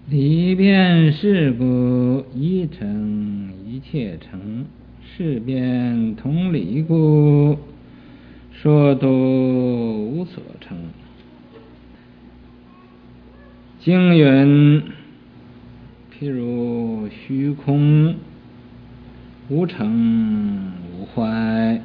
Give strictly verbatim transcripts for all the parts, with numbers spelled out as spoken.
理变事故，一成一切成。事变同理故，说度无所成。经云：譬如虚空，无成无坏，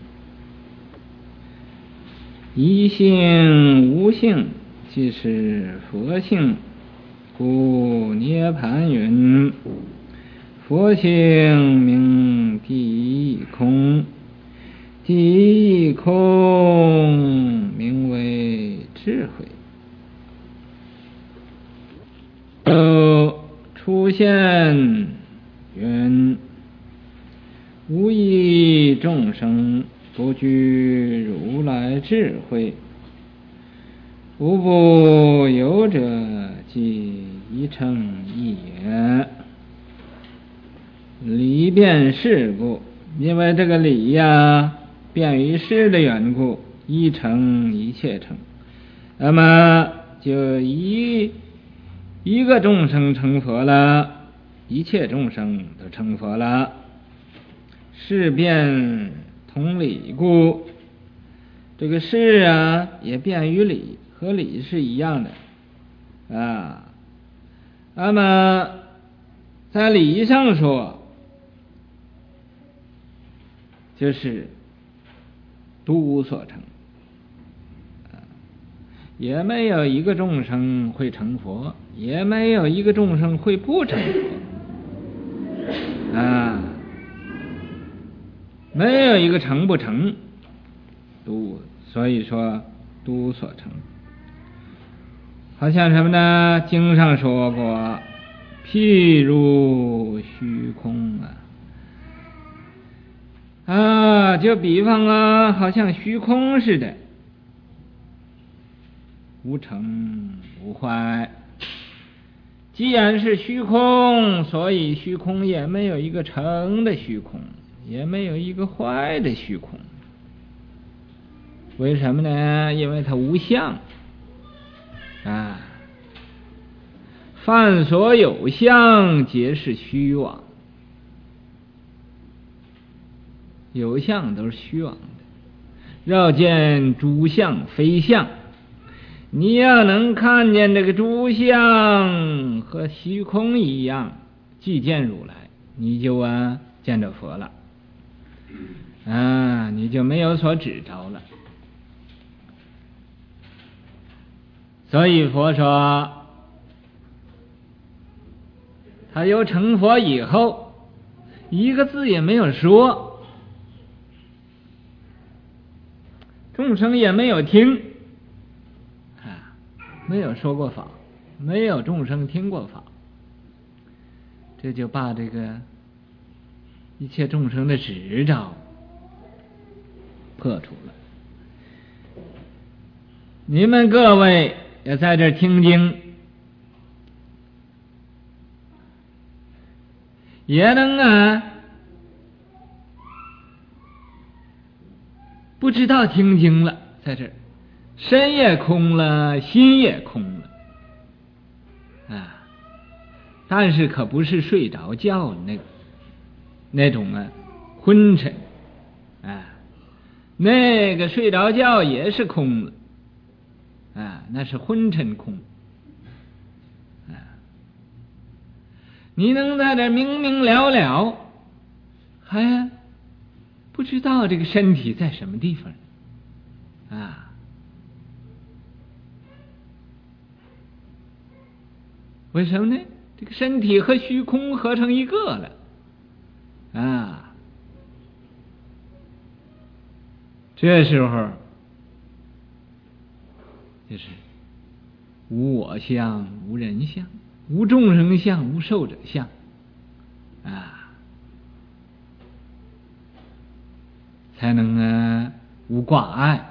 一性无性，即是佛性。故涅盘云：佛性名第一空，第一空名为智慧。又出现云：无一众生不具如来智慧，无不有者，即一乘一也。理变事故，因为这个理呀变于事的缘故，一乘一切乘，那么就一一个众生成佛了，一切众生都成佛了。事变同理故，这个事啊也变于理，和理是一样的啊。那么在理上说，就是独无所成，也没有一个众生会成佛，也没有一个众生会不成佛啊，没有一个成不成，独，所以说独无所成。好像什么呢？经上说过，譬如虚空啊，啊，就比方啊，好像虚空似的，无成无坏。既然是虚空，所以虚空也没有一个成的虚空，也没有一个坏的虚空。为什么呢？因为它无相啊，凡所有相，皆是虚妄。有相都是虚妄的，要见诸相非相。你要能看见这个诸相和虚空一样，即见如来，你就啊见着佛了啊，你就没有所指着了。所以佛说，他有成佛以后，一个字也没有说，众生也没有听啊，没有说过法，没有众生听过法，这就把这个一切众生的执着破除了。你们各位也在这听经，也能啊不知道听经了，在这儿身也空了，心也空了啊，但是可不是睡着觉那那种啊昏沉啊，那个睡着觉也是空了啊，那是昏沉空啊。你能在这明明了了，还不知道这个身体在什么地方啊？为什么呢？这个身体和虚空合成一个了啊。这时候就是无我相，无人相，无众生相，无寿者相啊，才能啊无挂碍，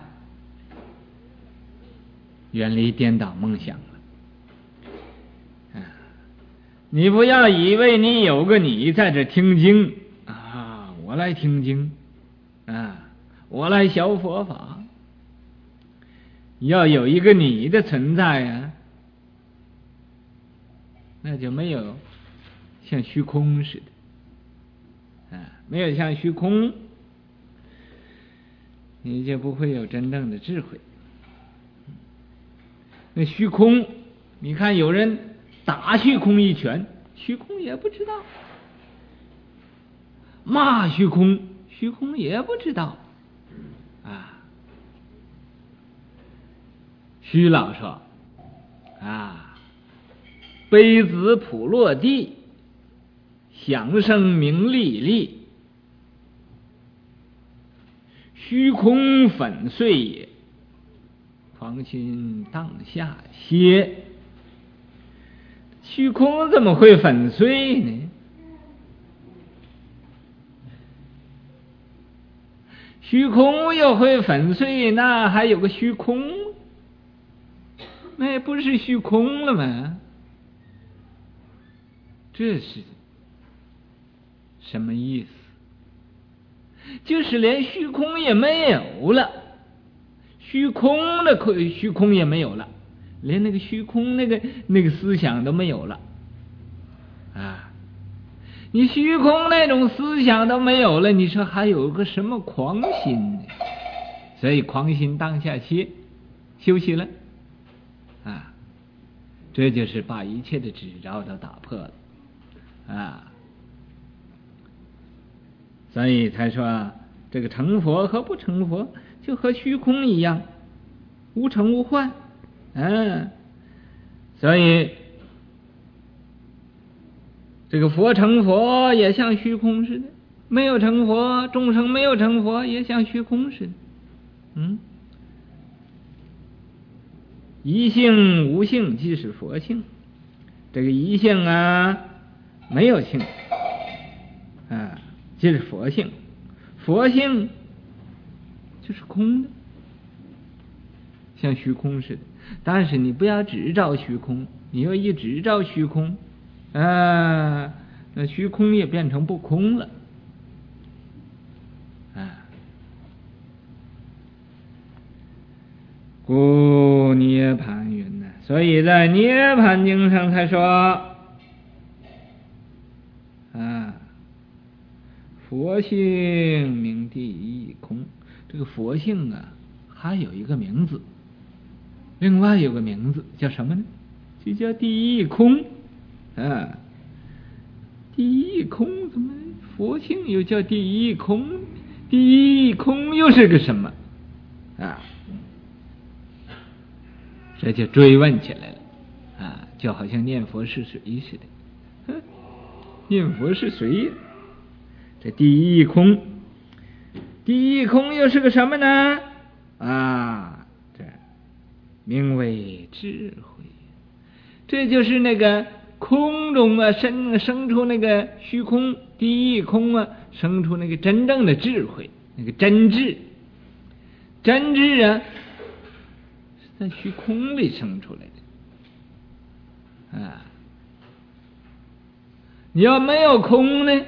远离颠倒梦想了啊。你不要以为你有个你在这听经啊，我来听经啊，我来学佛法，要有一个你的存在啊， 那就没有像虚空似的，啊，没有像虚空，你就不会有真正的智慧。那虚空，你看有人打虚空一拳，虚空也不知道；骂虚空，虚空也不知道。啊，虚老说啊，杯子普落地，响声鸣沥沥，虚空粉碎也，狂心当下歇。虚空怎么会粉碎呢？虚空又会粉碎，那还有个虚空，那也不是虚空了吗？这是什么意思？就是连虚空也没有了，虚空的虚空也没有了，连那个虚空那个那个思想都没有了啊！你虚空那种思想都没有了，你说还有个什么狂心呢？所以狂心当下歇，休息了啊！这就是把一切的执着都打破了啊！所以才说这个成佛和不成佛就和虚空一样，无成无幻。嗯，所以这个佛成佛也像虚空似的，没有成佛，众生没有成佛也像虚空似的。嗯，一性无性即是佛性，这个一性啊没有性啊，即是佛性，佛性就是空的，像虚空似的。但是你不要只照虚空，你要一直照虚空啊，那虚空也变成不空了啊。故涅盘云呢，所以在涅盘经上才说啊，佛性名第一空。这个佛性啊还有一个名字，另外有个名字叫什么呢？就叫第一空啊。第一空怎么佛性又叫第一空？第一空又是个什么啊？这就追问起来了啊，就好像念佛是谁似的。念佛是谁？这第一空，第一空又是个什么呢？啊，这名为智慧。这就是那个空中啊生生出那个虚空，第一空啊生出那个真正的智慧，那个真智。真智啊在虚空里生出来的啊！你要没有空呢，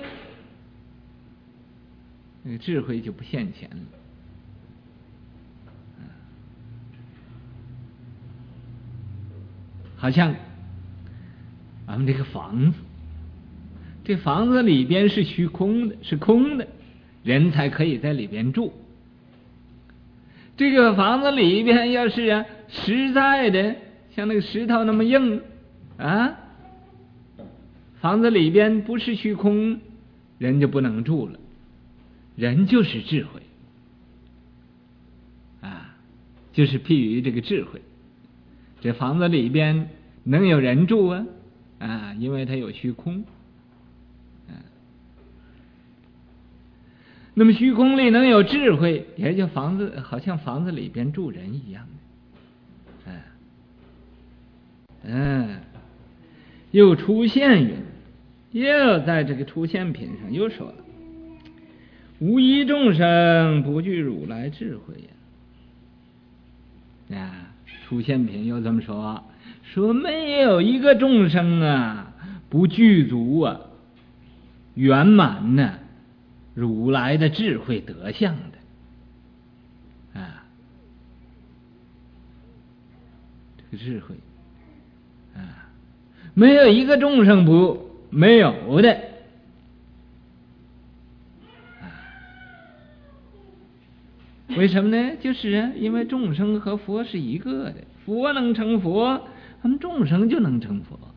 那个智慧就不现前了。好像咱们这个房子，这房子里边是虚空的，是空的，人才可以在里边住。这个房子里边要是啊实在的像那个石头那么硬啊，房子里边不是虚空，人就不能住了。人就是智慧啊，就是譬喻这个智慧。这房子里边能有人住啊啊，因为它有虚空啊。那么虚空里能有智慧，也就房子好像房子里边住人一样的，啊，嗯，又出现云，又在这个出现品上又说了，无一众生不具如来智慧呀。啊，出现品又这么说，说没有一个众生啊不具足啊圆满呢、啊如来的智慧德相的啊，这个智慧啊， 没有一个众生不没有的。为什么呢？就是啊，因为众生和佛是一个的，佛能成佛，他们众生就能成佛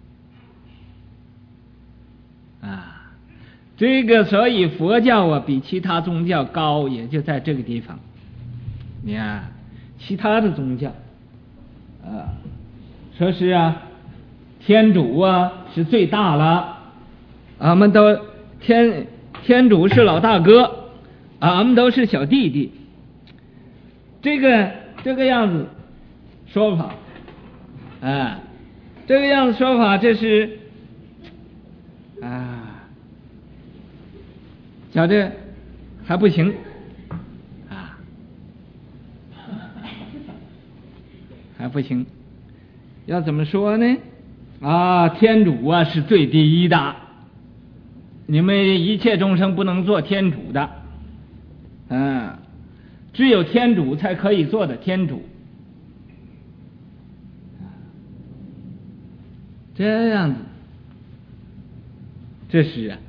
啊。这个所以佛教啊比其他宗教高，也就在这个地方。你看其他的宗教啊，说是啊天主啊是最大了，俺们都天天主是老大哥，俺们都是小弟弟。这个这个样子说法啊，这个样子说法，这是啊，觉得还不行啊，还不行。要怎么说呢？啊，天主啊是最第一的，你们一切众生不能做天主的，嗯。只有天主才可以做的天主，这样子，这是啊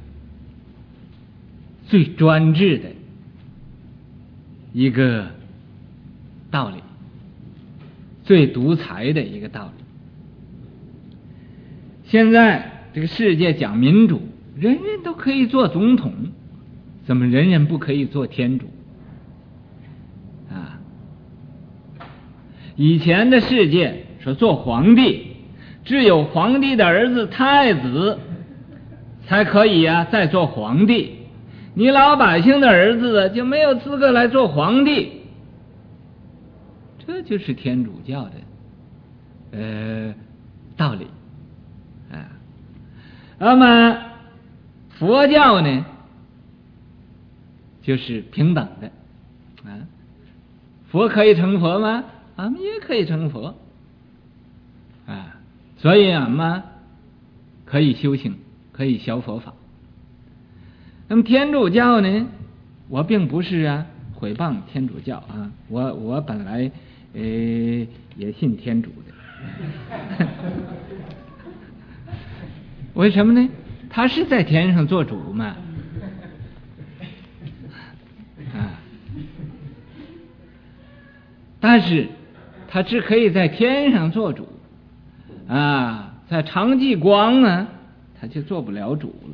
最专制的一个道理，最独裁的一个道理。现在这个世界讲民主，人人都可以做总统，怎么人人不可以做天主？以前的世界说做皇帝，只有皇帝的儿子太子才可以啊再做皇帝，你老百姓的儿子就没有资格来做皇帝。这就是天主教的呃道理啊。那么佛教呢就是平等的啊，佛可以成佛吗？俺们也可以成佛啊，所以俺们可以修行，可以学佛法。那么天主教呢，我并不是啊毁谤天主教啊，我我本来呃也信天主的为什么呢？他是在天上做主嘛啊，但是他只可以在天上做主啊，在常寂光呢他就做不了主了。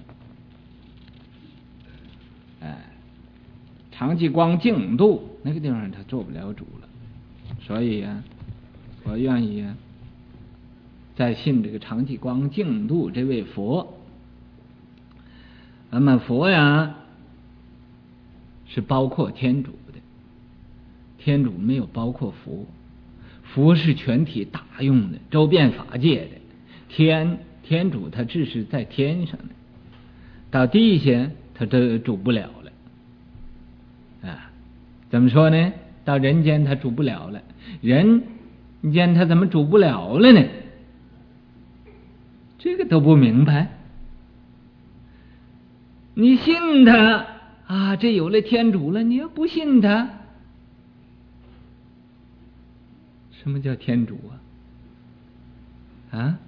哎，常寂光净土那个地方他做不了主了，所以啊我愿意啊再信这个常寂光净土这位佛。那么佛呀是包括天主的，天主没有包括佛，佛是全体大用的，周遍法界的。天天主他只是在天上的，到地下他都主不了了啊。怎么说呢？到人间他主不了了，人间他怎么主不了了呢？这个都不明白。你信他啊，这有了天主了，你要不信他，什么叫天主啊？啊，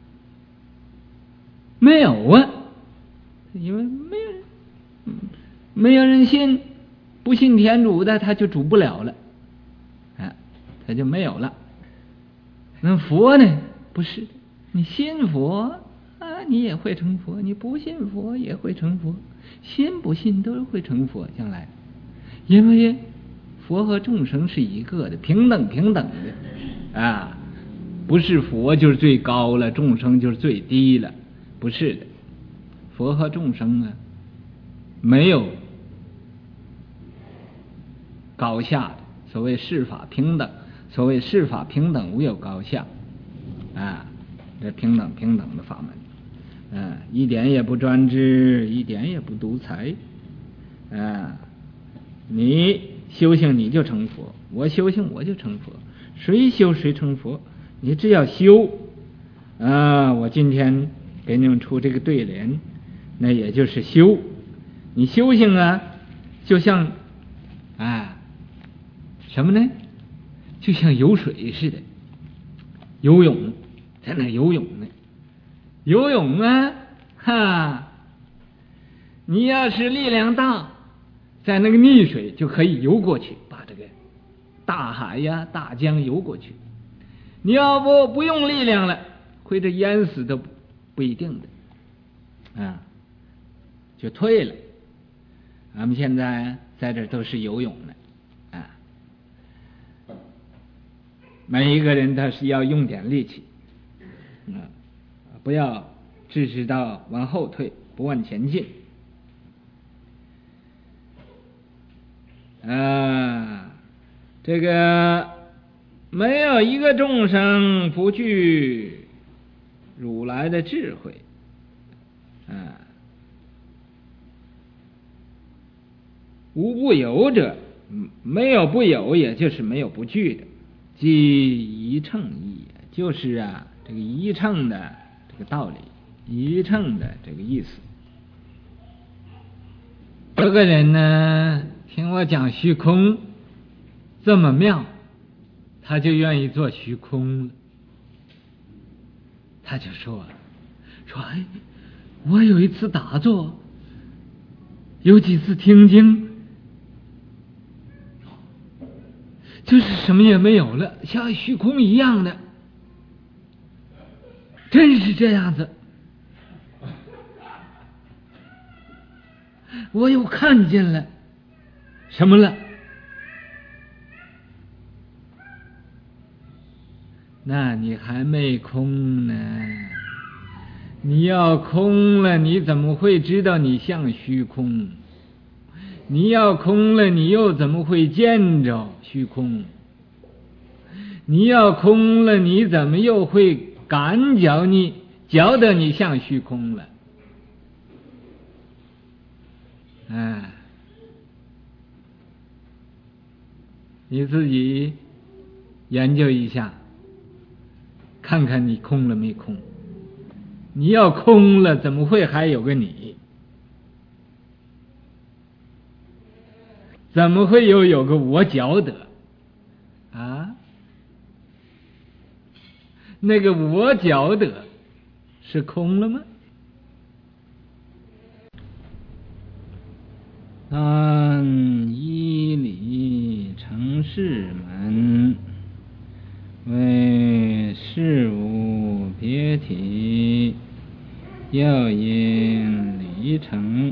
没有啊，因为没有人，没有人信，不信天主的他就主不了了，啊，他就没有了。那佛呢？不是，你信佛啊，你也会成佛；你不信佛也会成佛，信不信都会成佛。将来，因为佛和众生是一个的，平等平等的啊，不是佛就是最高了，众生就是最低了，不是的。佛和众生啊，没有高下的。所谓世法平等，所谓世法平等，无有高下啊，这平等平等的法门，啊，一点也不专制，一点也不独裁啊。你修行你就成佛，我修行我就成佛，谁修谁成佛。你只要修啊，我今天给你们出这个对联，那也就是修。你修行啊，就像啊什么呢？就像游水似的，游泳在那游泳呢游泳啊，哈，你要是力量大，在那个溺水就可以游过去，把这个大海呀、大江游过去。你要不不用力量了，会这淹死都不一定的，啊，就退了。俺们现在在这都是游泳的，啊，每一个人都是要用点力气，啊，不要只知道往后退，不往前进。啊，这个没有一个众生不具如来的智慧，啊，无不有者，没有不有，也就是没有不具的，即一乘义，就是啊这个一乘的这个道理，一乘的这个意思。这个人呢，听我讲虚空这么妙，他就愿意做虚空了。他就说说哎，我有一次打坐，有几次听经，就是什么也没有了，像虚空一样的，真是这样子。我又看见了什么了？那你还没空呢，你要空了，你怎么会知道你像虚空？你要空了，你又怎么会见着虚空？你要空了，你怎么又会感觉你觉得你像虚空了？哎，你自己研究一下，看看你空了没空？你要空了，怎么会还有个你？怎么会又有个我觉得啊？那个我觉得是空了吗？当依理成事门，为事无别体，要因理成，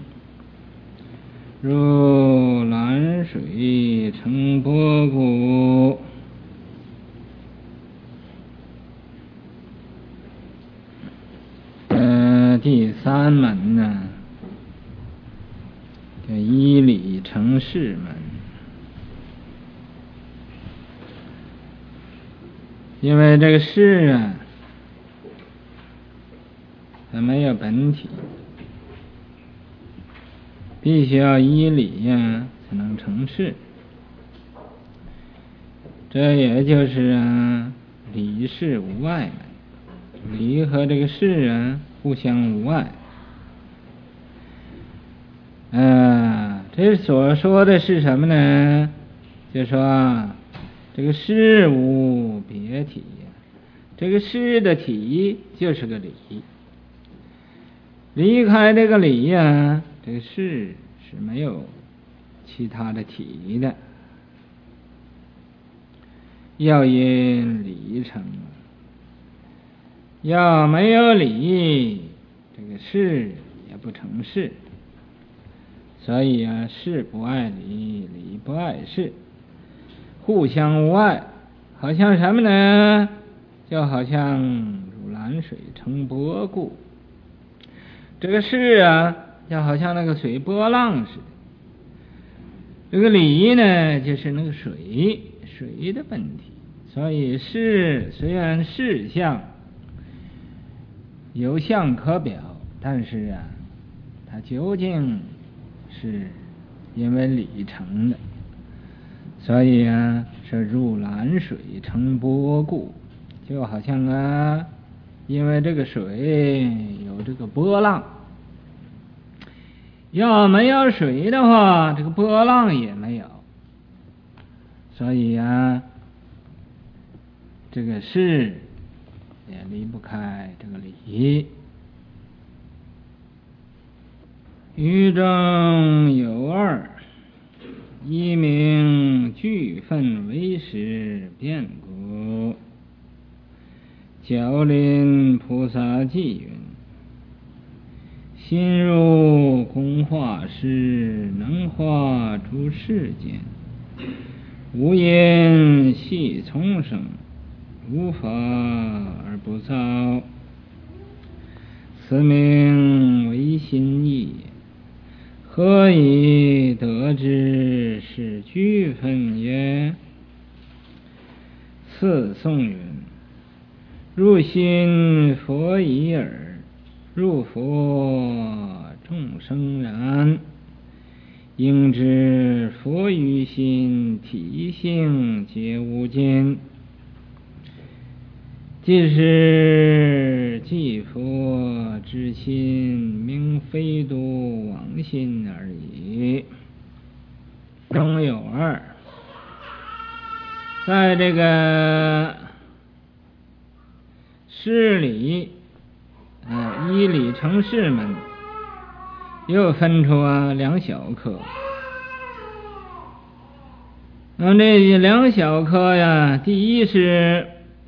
如蓝水成波谷。呃，第三门呢，叫依理成事门。因为这个事啊，它没有本体，必须要依理呀、啊、才能成事。这也就是啊，理事无碍嘛，理和这个事啊互相无碍。啊，这所说的是什么呢？就说啊，这个事无别体呀，这个事的体就是个理，离开这个理呀，这个事是没有其他的体的。要因理成，要没有理，这个事也不成事。所以啊，事不碍理，理不碍事，互相无碍。好像什么呢？就好像如蓝水成波谷。这个事啊，就好像那个水波浪似的。这个理呢，就是那个水，水的本体。所以事虽然事相有相可表，但是啊，它究竟是因为理成的。所以啊，是入蓝水成波谷，就好像啊，因为这个水有这个波浪，要没有水的话，这个波浪也没有。所以啊，这个事也离不开这个理。 语中有二，一名俱分为实变故。教林菩萨记云：心如工画师，能画诸世间，无因系从生，无法而不造，此名为心意。何以得之是俱分也？次颂云：入心佛已耳，入佛众生然，应知佛于心体性皆无尽，即是即佛之心，名非独妄心而已。中有二，在这个诗里啊，依理成事门又分出啊两小科。那这两小科呀，第一是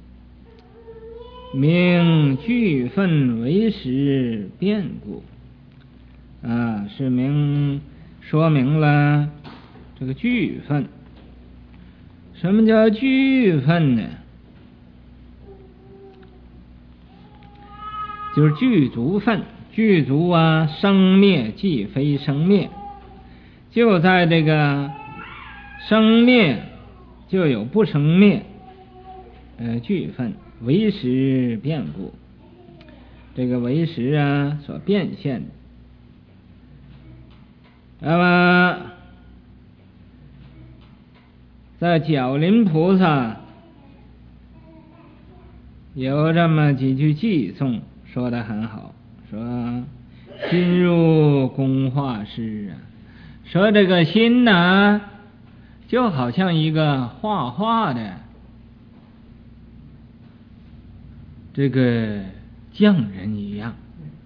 名俱分为实变故啊，是明说明了这个俱分。什么叫俱分呢？就是具足分，具足啊，生灭既非生灭，就在这个生灭就有不生灭，呃，俱分为实变故，这个为实啊所变现的。那么在角林菩萨有这么几句偈颂说得很好，说心如工画师啊，说这个心呢就好像一个画画的这个匠人一样，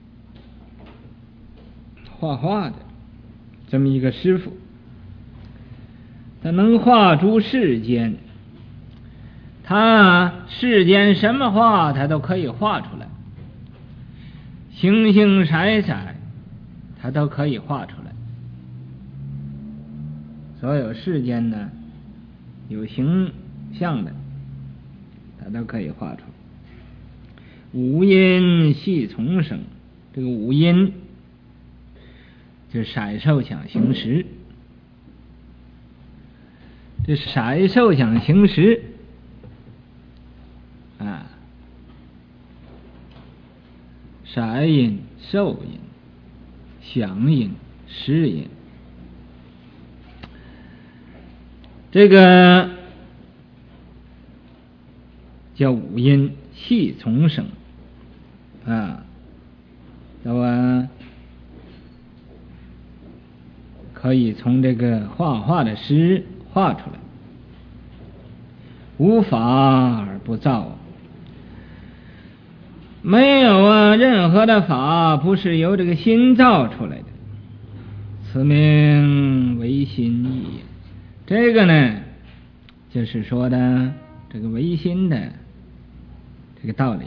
画画的这么一个师傅，他能画出世间，他世间什么画他都可以画出来，形形色色他都可以画出来。所有世间呢有形象的他都可以画出来。五阴系从生，这个五阴就是色受想行识，这色受想行识啊，色因、受因、想因、识因，这个叫五阴系从生啊，都啊可以从这个画画的诗画出来，无法而不造，没有啊任何的法不是由这个心造出来的，此名为心意。这个呢就是说的这个唯心的这个道理。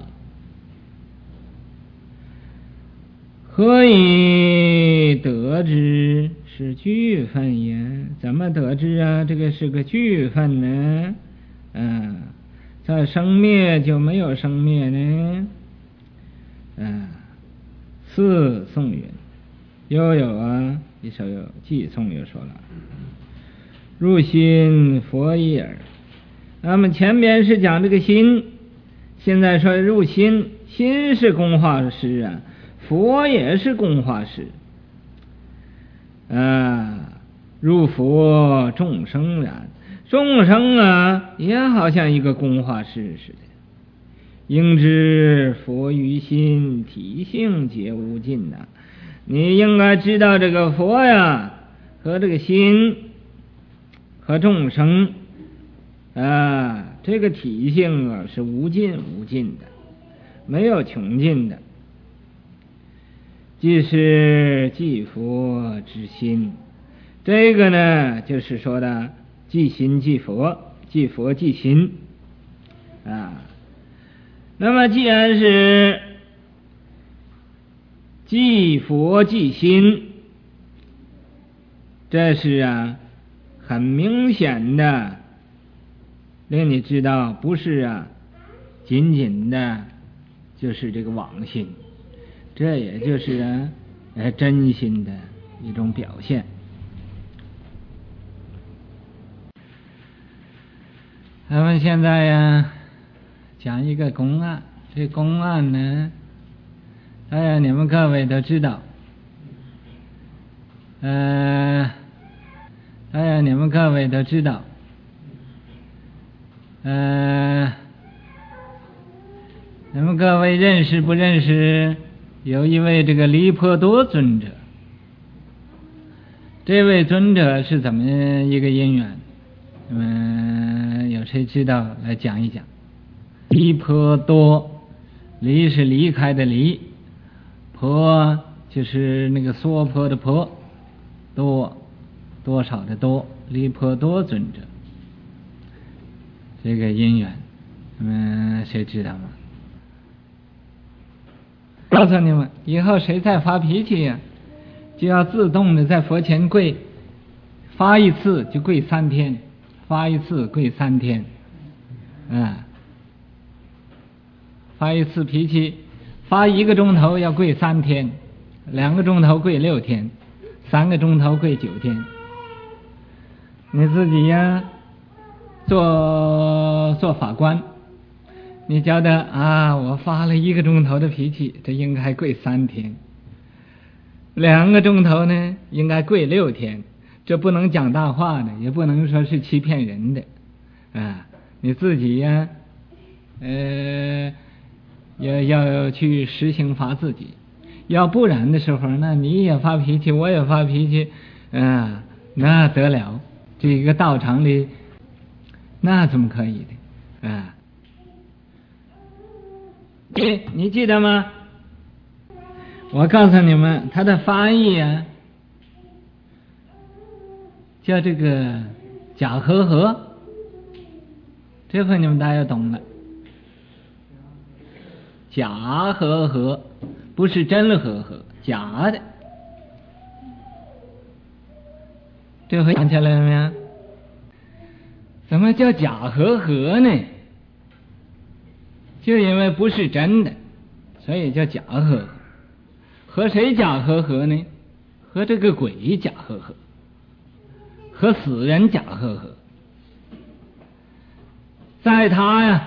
何以得知是俱分也？怎么得知啊这个是个俱分呢？嗯，在生灭就没有生灭呢？嗯，四颂云，又有啊一首有偈颂又说了，入心佛已耳。那么前边是讲这个心，现在说入心，心是工画师啊，佛也是工画师啊，入佛众生然，众生啊也好像一个工画师似的，应知佛于心体性皆无尽呐、啊。你应该知道这个佛呀和这个心和众生啊，这个体性啊是无尽无尽的，没有穷尽的。 即是即佛之心。这个呢，就是说的即心即佛，即佛即心啊。那么既然是即佛即心，这是啊很明显的令你知道，不是啊仅仅的就是这个妄心，这也就是啊呃真心的一种表现。咱们现在呀讲一个公案，这公案呢，当然你们各位都知道，呃，当然你们各位都知道，呃，你们各位认识不认识有一位这个离婆多尊者？这位尊者是怎么一个因缘？嗯，有谁知道来讲一讲？离婆多，离是离开的离，婆就是那个娑婆的婆，多多少的多，离婆多尊者，这个因缘，嗯，谁知道吗？告诉你们，以后谁再发脾气呀、啊，就要自动的在佛前跪，发一次就跪三天，发一次跪三天，啊，发一次脾气，发一个钟头要跪三天，两个钟头跪六天，三个钟头跪九天。你自己呀，做做法官，你觉得啊，我发了一个钟头的脾气，这应该跪三天；两个钟头呢，应该跪六天。这不能讲大话的，也不能说是欺骗人的啊！你自己呀，呃，要要去实行罚自己，要不然的时候，那你也发脾气，我也发脾气，啊，那得了，这个道场里，那怎么可以的啊？你你记得吗？我告诉你们，他的翻译啊，叫这个假和合，这回你们大家懂了。假和合不是真和合，假的。这回想起来了没有？怎么叫假和合呢？就因为不是真的，所以叫假和合。和谁假和合呢？和这个鬼假和合，和死人假和合。在他呀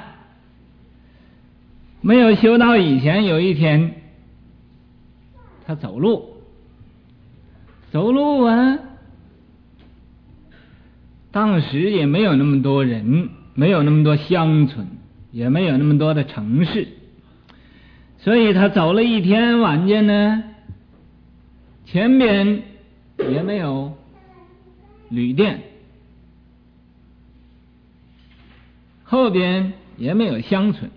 没有修道以前，有一天他走路，走路啊，当时也没有那么多人，没有那么多乡村，也没有那么多的城市，所以他走了一天，晚间呢，前边也没有旅店，后边也没有乡村，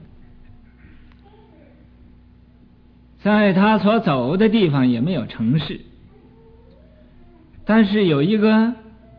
在他所走的地方也没有城市，但是有一个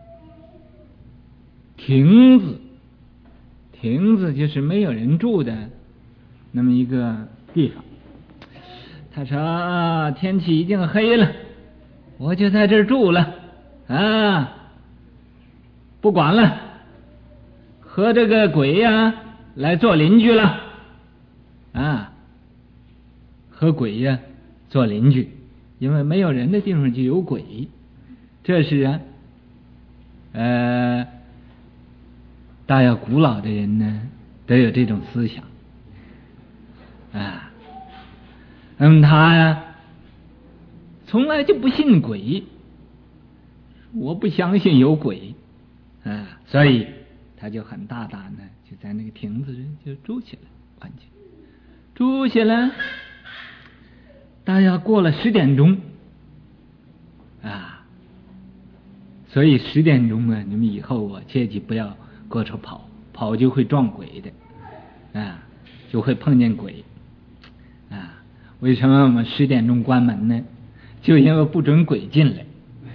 亭子，亭子就是没有人住的那么一个地方。他说、啊、天气已经黑了，我就在这儿住了啊，不管了，和这个鬼呀、啊、来做邻居了啊，和鬼呀、啊、做邻居，因为没有人的地方就有鬼，这是啊呃大要古老的人呢都有这种思想啊。那么他呀从来就不信鬼，我不相信有鬼啊，所以他就很大胆的就在那个亭子上就住起来，完全住起来，大约过了十点钟啊，所以十点钟啊，你们以后啊切记不要过处跑，跑就会撞鬼的啊，就会碰见鬼啊。为什么我们十点钟关门呢？ 就因为不准鬼进来。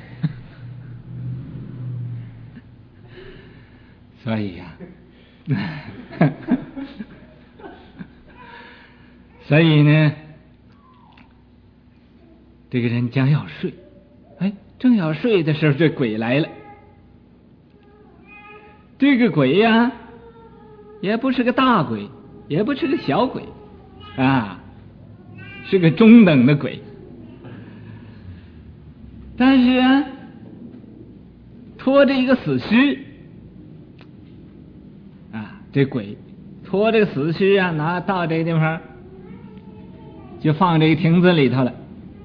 所以呀、啊，所以呢，这个人将要睡，哎，正要睡的时候，这鬼来了。这个鬼呀，也不是个大鬼，也不是个小鬼，啊，是个中等的鬼。但是啊，拖着一个死尸，啊，这鬼拖着个死尸啊，拿到这个地方，就放这个亭子里头了。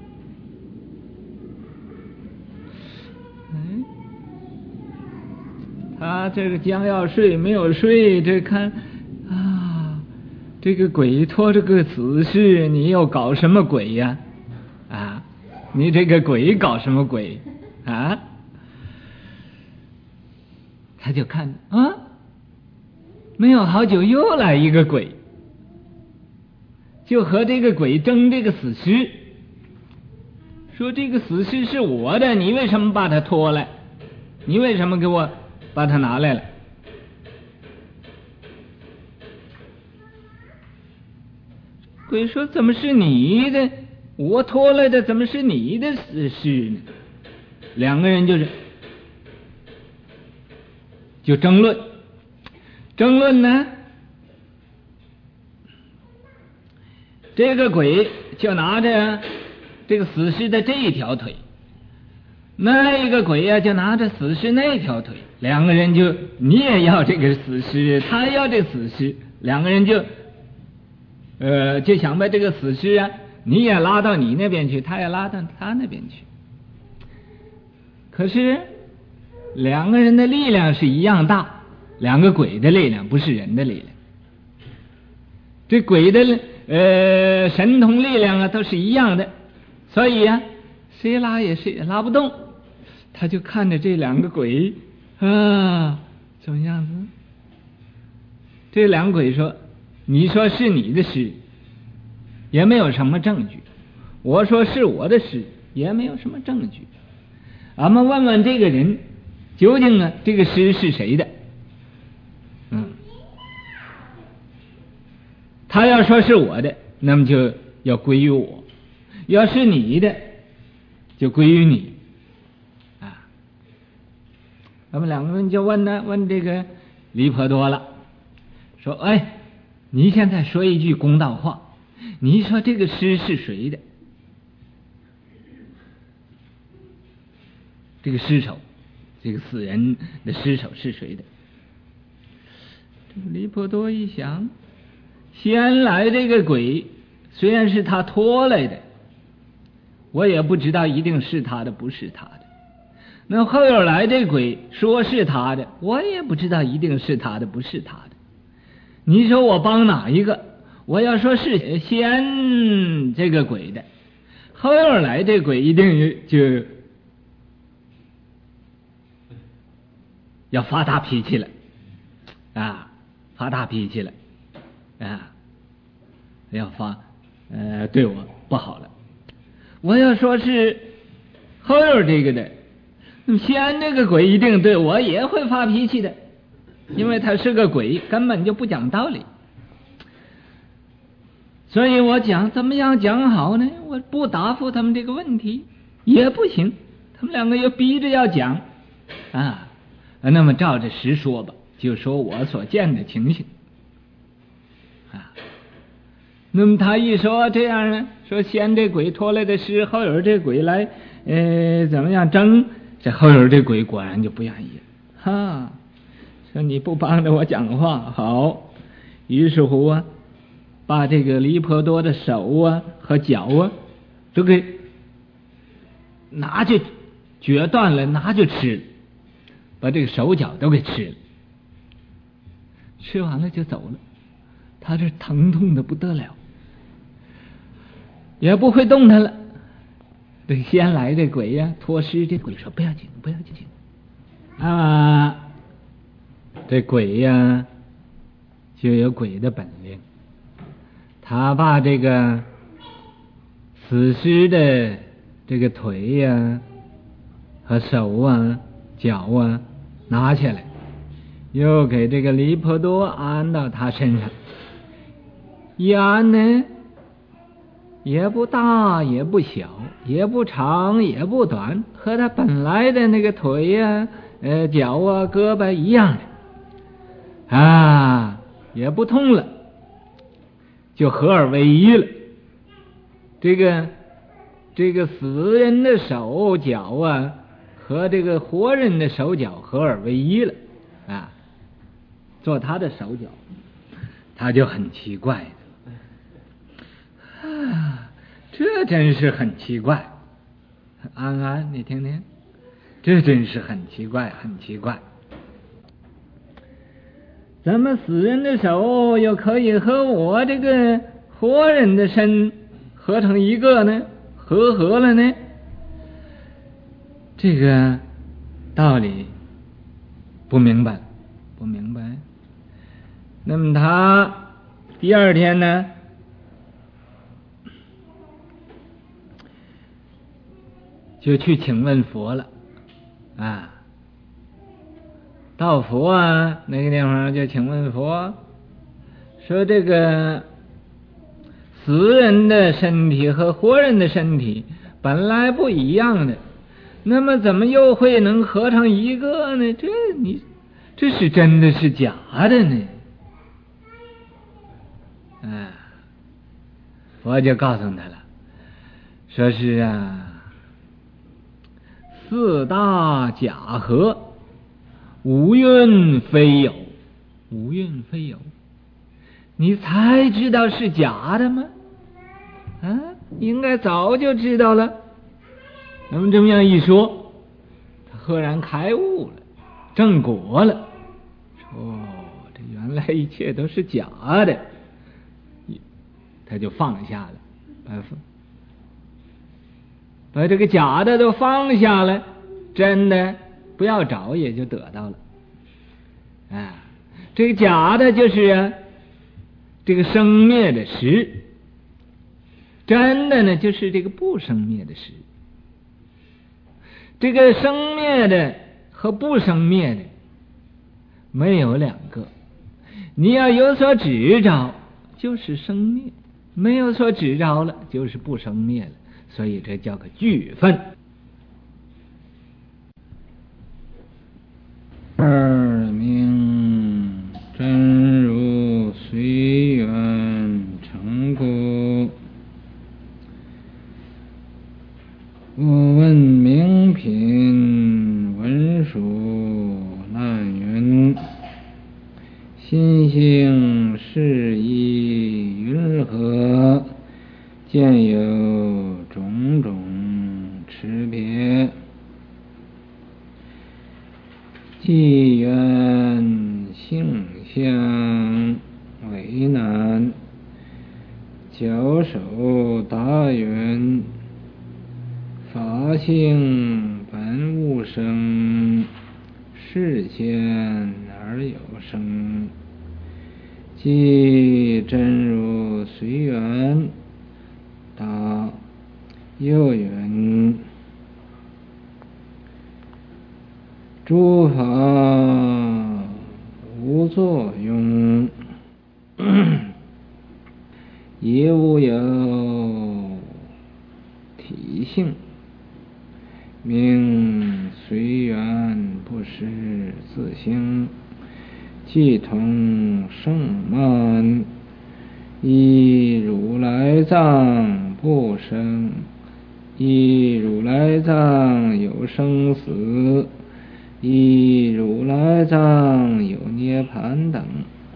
嗯，他这个将要睡，没有睡，这看啊，这个鬼拖着个死尸，你又搞什么鬼呀？啊，你这个鬼搞什么鬼啊？他就看啊，没有好久又来一个鬼，就和这个鬼争这个死尸，说这个死尸是我的，你为什么把它拖来？你为什么给我把它拿来了？鬼说怎么是你的？我拖来的怎么是你的死尸呢？两个人就是就争论，争论呢，这个鬼就拿着这个死尸的这一条腿，那一个鬼呀、啊、就拿着死尸那条腿，两个人就你也要这个死尸，他要这死尸，两个人就呃就想把这个死尸啊，你也拉到你那边去，他也拉到他那边去。可是两个人的力量是一样大，两个鬼的力量不是人的力量。这鬼的呃神通力量啊都是一样的，所以啊谁拉也谁也拉不动。他就看着这两个鬼啊怎么样子？这两个鬼说：“你说是你的尸，也没有什么证据；我说是我的尸，也没有什么证据。俺们问问这个人，究竟啊这个尸是谁的？嗯，他要说是我的，那么就要归于我；要是你的，就归于你。啊，咱们两个人就问呢，问这个离婆多了，说：哎，你现在说一句公道话，你说这个尸是谁的？这个尸首，这个死人的尸首是谁的？这个离婆多一想，先来这个鬼虽然是他拖来的，我也不知道一定是他的不是他的。那后边来这鬼说是他的，我也不知道一定是他的不是他的。你说我帮哪一个？我要说是先这个鬼的，后边来这鬼一定就要发大脾气了啊，发大脾气了啊，要发呃对我不好了。我要说是后边这个的，那么先这个鬼一定对我也会发脾气的，因为他是个鬼，根本就不讲道理。所以我讲怎么样讲好呢？我不答复他们这个问题也不行，他们两个又逼着要讲啊。那么照着实说吧，就说我所见的情形啊。那么他一说这样呢，说先这鬼拖来的尸，后有这鬼来呃怎么样争，这后有这鬼果然就不愿意了哈，说你不帮着我讲话好。于是乎啊，把这个离婆多的手啊和脚啊都给拿去决断了，拿去吃了，把这个手脚都给吃了。吃完了就走了，他这疼痛的不得了，也不会动弹了。这先来这鬼呀、啊，拖尸这鬼说不要紧不要紧啊，这鬼呀、啊、就有鬼的本领，他把这个死尸的这个腿呀、啊、和手啊脚啊拿起来，又给这个离婆多安到他身上，一安呢也不大也不小，也不长也不短，和他本来的那个腿呀、啊、呃脚啊胳膊一样的啊，也不痛了，就合而为一了。这个这个死人的手脚啊和这个活人的手脚合而为一了啊，做他的手脚，他就很奇怪啊，这真是很奇怪。安安，你听听，这真是很奇怪，很奇怪。咱们死人的手又可以和我这个活人的身合成一个呢，合合了呢？这个道理不明白，不明白。那么他第二天呢，就去请问佛了啊，到佛啊那个地方就请问佛，说这个死人的身体和活人的身体本来不一样的，那么怎么又会能合成一个呢？这你这是真的是假的呢？啊，佛就告诉他了，说是啊，四大假合，无蕴非有，无蕴非有。你才知道是假的吗？啊，应该早就知道了。那么这么样一说，他赫然开悟了，正果了。哦，这原来一切都是假的，他就放下了，把把这个假的都放下了，真的不要找也就得到了。啊，这个假的就是啊，这个生灭的实，真的呢就是这个不生灭的实。这个生灭的和不生灭的没有两个，你要有所执着就是生灭，没有所执着了就是不生灭了，所以这叫个具分。二名真如随缘成故，我问名品文殊难云，心性是意云何？见有种种差别，既缘性相为难，教授答云：法性本无生，世间而有生。即真如随缘，答又云：诸法无作用，也无有体性，名随缘不实自性，即同圣曼，依如来藏不生，依如来藏有生死，依如来藏有涅盘等。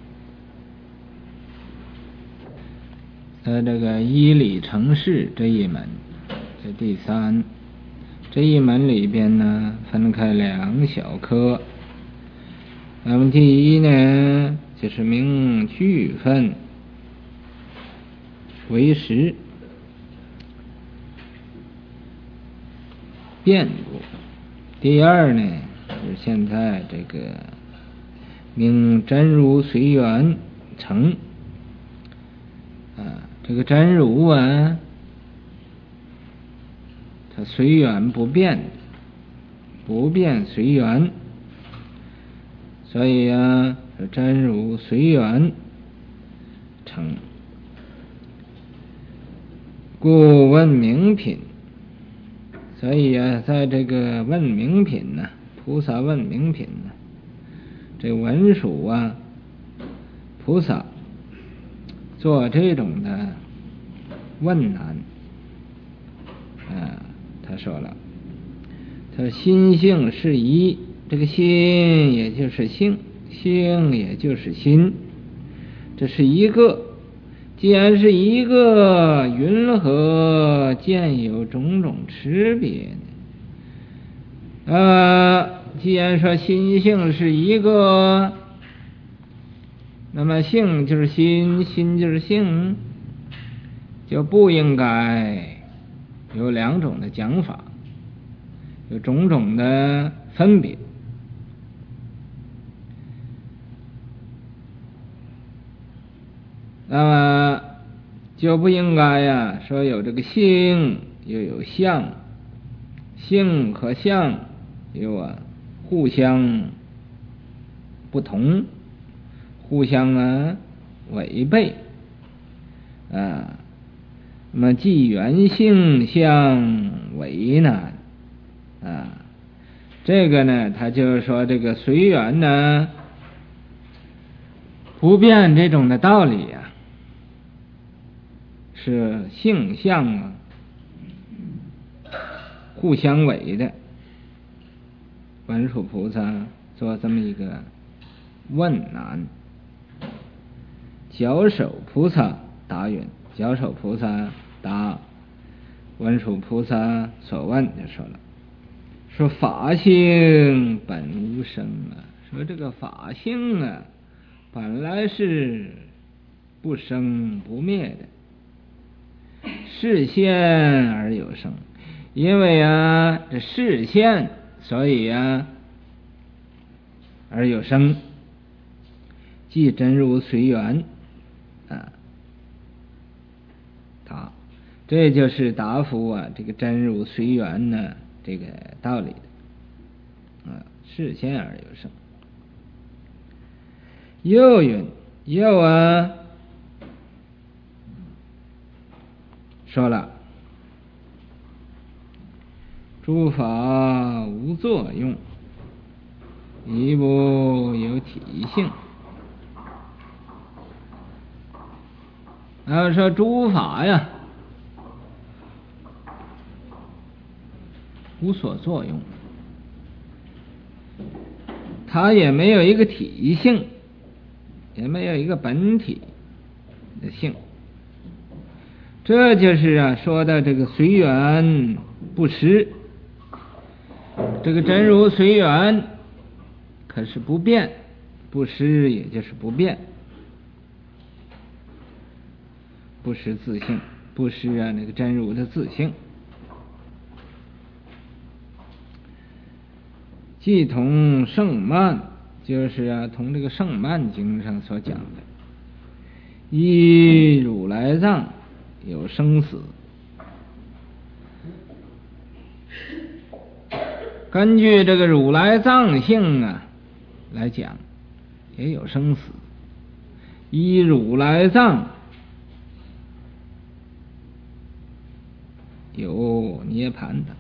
在这个依理成事这一门，这第三这一门里边呢，分开两小科。那么第一呢，就是明具分为实，变故。第二呢，就是现在这个明真如随缘成啊，这个真如啊， 它随缘不变，不变随缘，所以啊，是真如随缘成。故问名品，所以啊，在这个问名品呢，菩萨问名品呢，这文殊啊，菩萨做这种的问难啊，他说了，他心性是一，这个心也就是性，性也就是心，这是一个。既然是一个，云何见有种种区别呢？呃，既然说心性是一个，那么性就是心，心就是性，就不应该有两种的讲法，有种种的分别。那么就不应该呀，说有这个性又有相，性和相有啊互相不同，互相啊违背啊。那么即缘性相为难啊，这个呢，他就是说这个随缘呢不变这种的道理呀、啊。是性相啊互相违的。文殊菩萨做这么一个问难，脚手菩萨答云，脚手菩萨答文殊菩萨所问，就说了，说法性本无生啊，说这个法性啊本来是不生不灭的，示现而有生，因为啊这示现，所以啊而有生，即真如随缘啊。他这就是答复啊这个真如随缘呢这个道理的啊，示现而有生。又云，又啊说了，诸法无作用，亦不有体性。然后说诸法呀无所作用，它也没有一个体性，也没有一个本体的性。这就是啊说的这个随缘不实，这个真如随缘可是不变，不实也就是不变，不实自性，不实啊那个真如的自性，即同圣曼，就是啊同这个圣曼经上所讲的，依如来藏有生死，根据这个如来藏性啊来讲，也有生死。依如来藏有涅盘的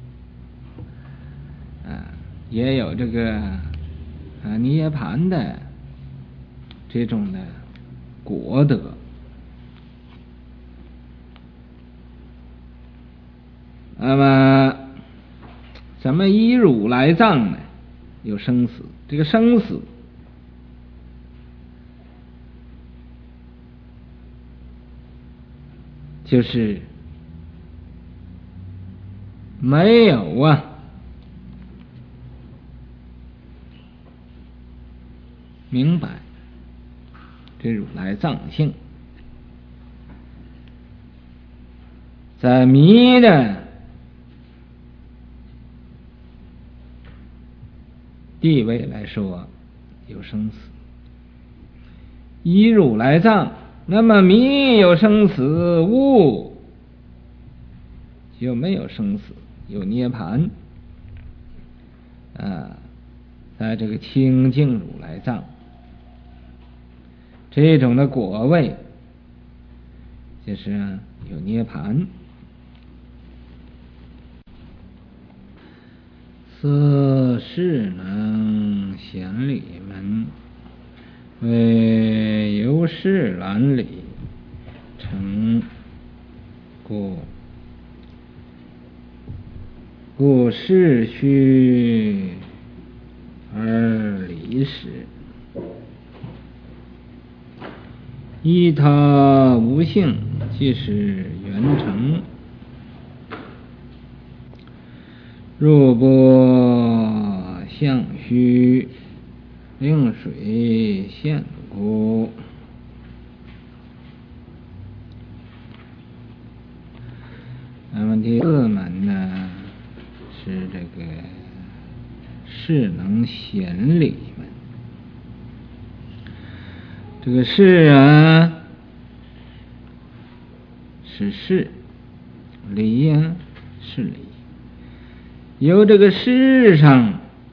啊，也有这个啊涅盘的这种的果德。那么怎么依如来藏呢？有生死，这个生死就是没有啊明白这如来藏性，在迷的地位来说有生死，依如来藏，那么迷有生死，悟又没有生死，有涅槃啊，在这个清净如来藏，这种的果位就是有涅槃。此事能显理门，为由是难理成故，故事虚而理实，依他无性，即是圆成。若波相虚，令水现故。那么第四门呢，是这个事能显理门。这个事啊，是事，理呀、啊、是理。由这个事上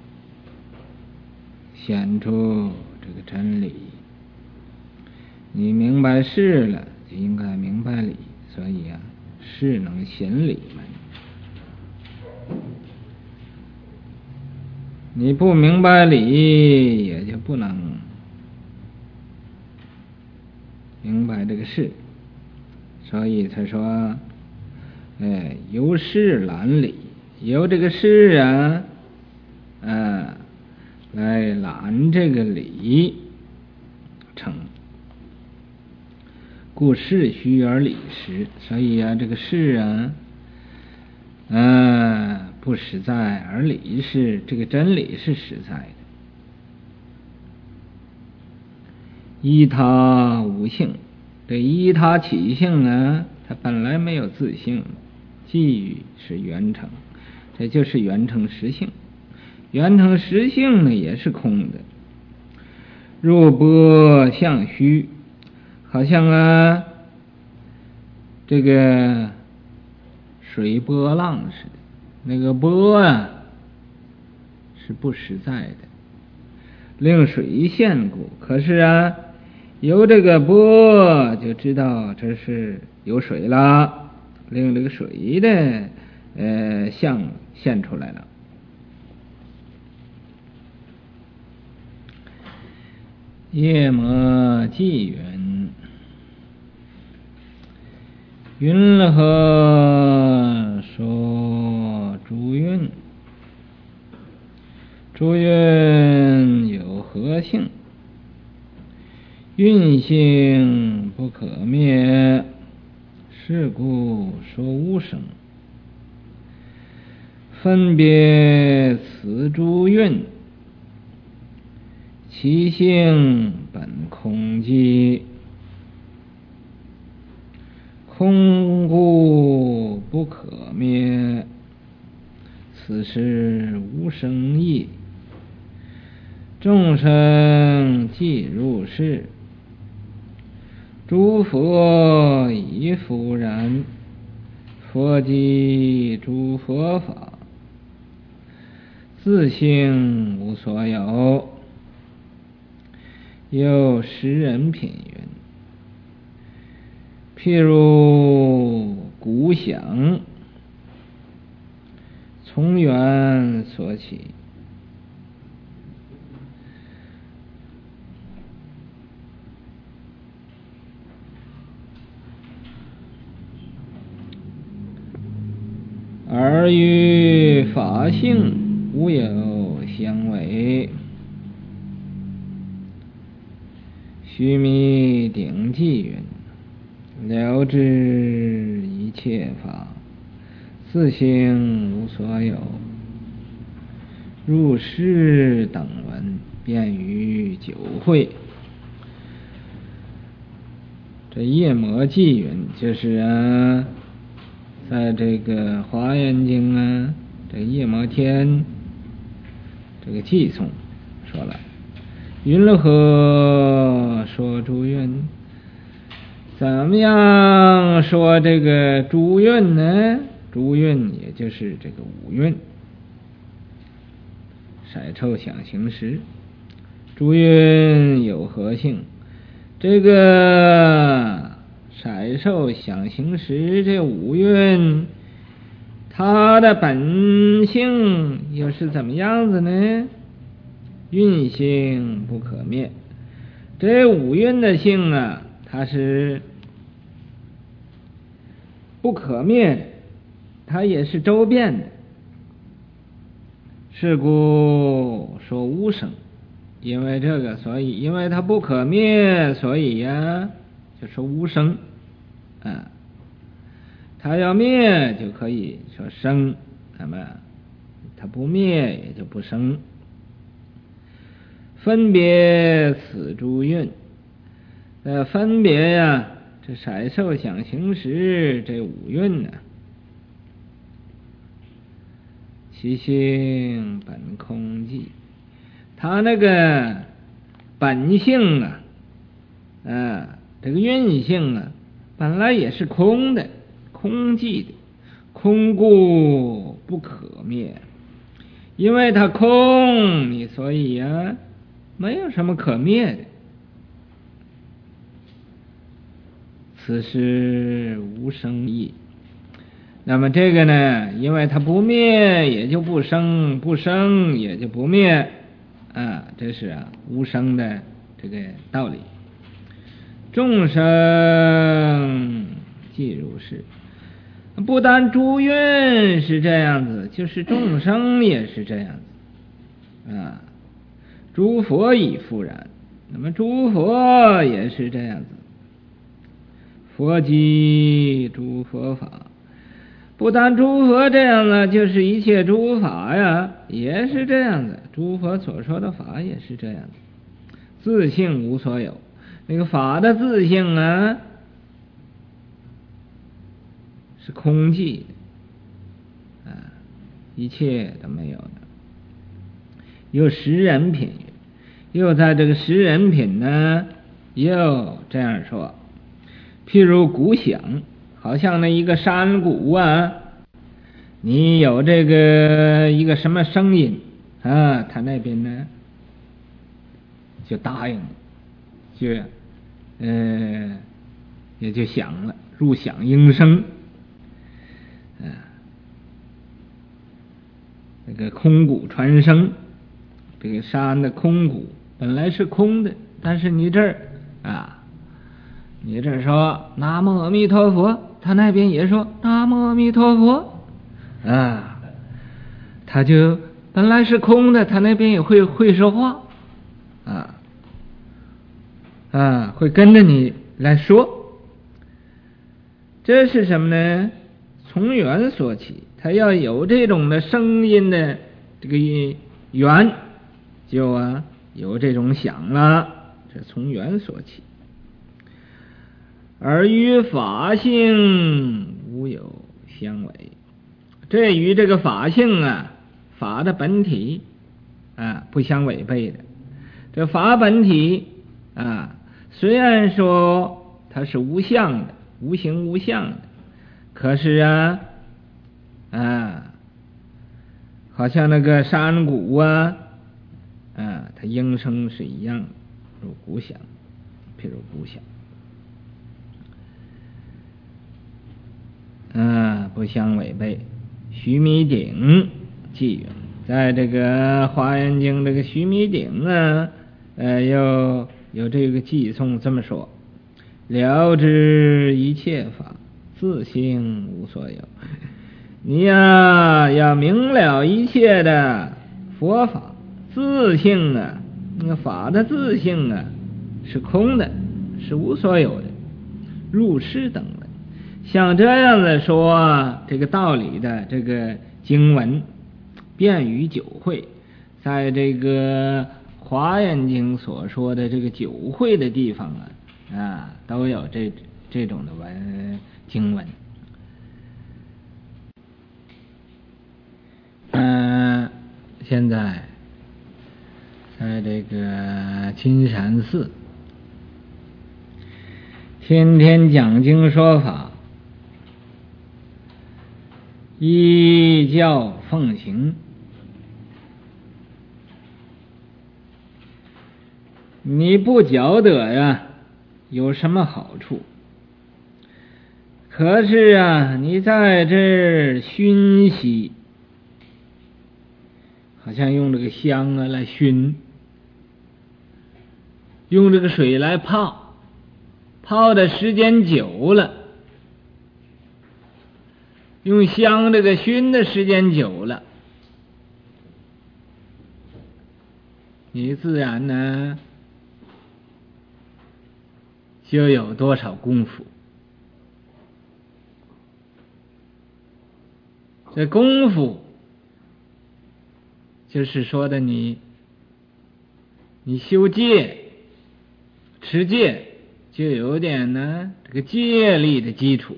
显出这个真理，你明白事了，就应该明白理，所以啊，事能显理门。你不明白理，也就不能明白这个事，所以才说，哎，由事揽理。由这个事啊，啊，来揽这个理成，故事虚而理实。所以啊，这个事啊，啊，不实在，而理是这个真理是实在的。依他无性，这依他起性啊，它本来没有自性，即是圆成。这就是圆成实性，圆成实性呢也是空的。若波相虚，好像啊这个水波浪似的，那个波啊是不实在的，令水现故。可是啊，由这个波就知道这是有水了，令这个水的呃相现出来了。夜摩记云：云何说诸运？诸运有何性？运性不可灭，是故说无生。分别此诸运，其性本空寂，空故不可灭，此是无生意。众生既入世，诸佛亦复然。佛即诸佛法，自性无所有。有诗人品云：譬如鼓响，从缘所起，而与法性无有相违。须弥顶记云：了知一切法，自性无所有。入世等闻，便于九会。这夜摩记云，就是啊，在这个华严经啊，这夜摩天这个偈颂说了。云何说诸运？怎么样说这个诸运呢？ 诸运也就是这个五运。色臭想行识，诸运有何性？这个色受想行识这五蕴，它的本性又是怎么样子呢？蕴性不可灭。这五蕴的性啊，它是不可灭的，它也是周遍的。是故说无生，因为这个，所以因为它不可灭，所以呀，就说无生啊。它要灭就可以说生，那么它不灭也就不生。分别此诸运，呃，分别呀，这色受想行识这五蕴呢，其性本空寂，它那个本性啊，啊，这个运性啊，本来也是空的，空寂的，空故不可灭。因为它空，你所以啊，没有什么可灭的。此是无生义。那么这个呢，因为它不灭也就不生，不生也就不灭啊，这是啊无生的这个道理。众生即如是，不但诸运是这样子，就是众生也是这样子啊。诸佛已复然，那么诸佛也是这样子。佛即诸佛法，不但诸佛这样了，就是一切诸法呀，也是这样的。诸佛所说的法也是这样的，自性无所有。那个法的自性啊，是空寂的啊，一切都没有的。有识人品，又在这个识人品呢，又这样说，譬如鼓响，好像那一个山谷啊，你有这个一个什么声音啊，他那边呢就答应，就呃也就响了，入响应声啊，那个空谷传声，这个山的空谷本来是空的，但是你这儿啊，你这说南无阿弥陀佛，他那边也说南无阿弥陀佛啊，他就本来是空的，他那边也会会说话啊啊，会跟着你来说。这是什么呢？从缘所起，他要有这种的声音的这个缘，就啊有这种响了，这从缘所起。而与法性无有相违，这与这个法性啊，法的本体啊不相违背的。这法本体啊，虽然说它是无相的，无形无相的，可是啊啊，好像那个山谷啊啊，它应声是一样的，如鼓响，譬如鼓响。啊，不相违背。须弥顶记云，在这个华严经这个须弥顶啊，呃，有有这个寄颂这么说：了知一切法，自性无所有。你呀，要明了一切的佛法自性啊，那个法的自性啊，是空的，是无所有的。入世等文，像这样的说这个道理的这个经文，遍于九会，在这个华严经所说的这个九会的地方啊，啊，都有这这种的文经文。嗯、呃，现在在这个金山寺，天天讲经说法， 依教奉行。你不觉得呀有什么好处，可是啊你在这儿熏习，好像用这个香啊来熏，用这个水来泡，泡的时间久了，用香这个熏的时间久了，你自然呢就有多少功夫。这功夫就是说的你你修戒持戒就有点呢这个戒力的基础，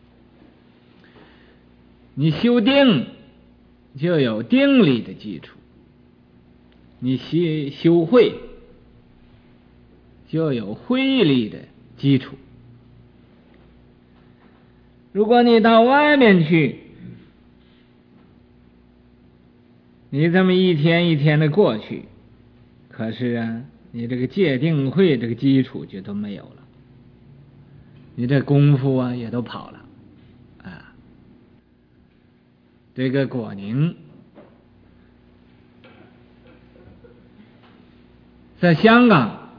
你修定就有定力的基础，你修修慧就有慧力的基础。如果你到外面去，你这么一天一天的过去，可是啊你这个戒定慧这个基础就都没有了，你这功夫啊也都跑了啊。这个果宁在香港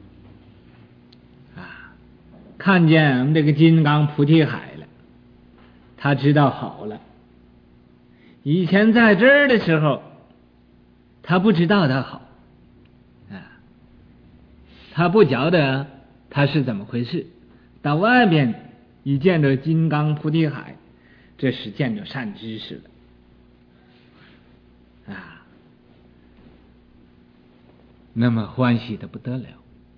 啊看见我们这个金刚菩提海了，他知道好了。以前在这儿的时候他不知道它好啊，他不觉得它是怎么回事，到外边一见着金刚菩提海，这是见着善知识了啊，那么欢喜的不得了。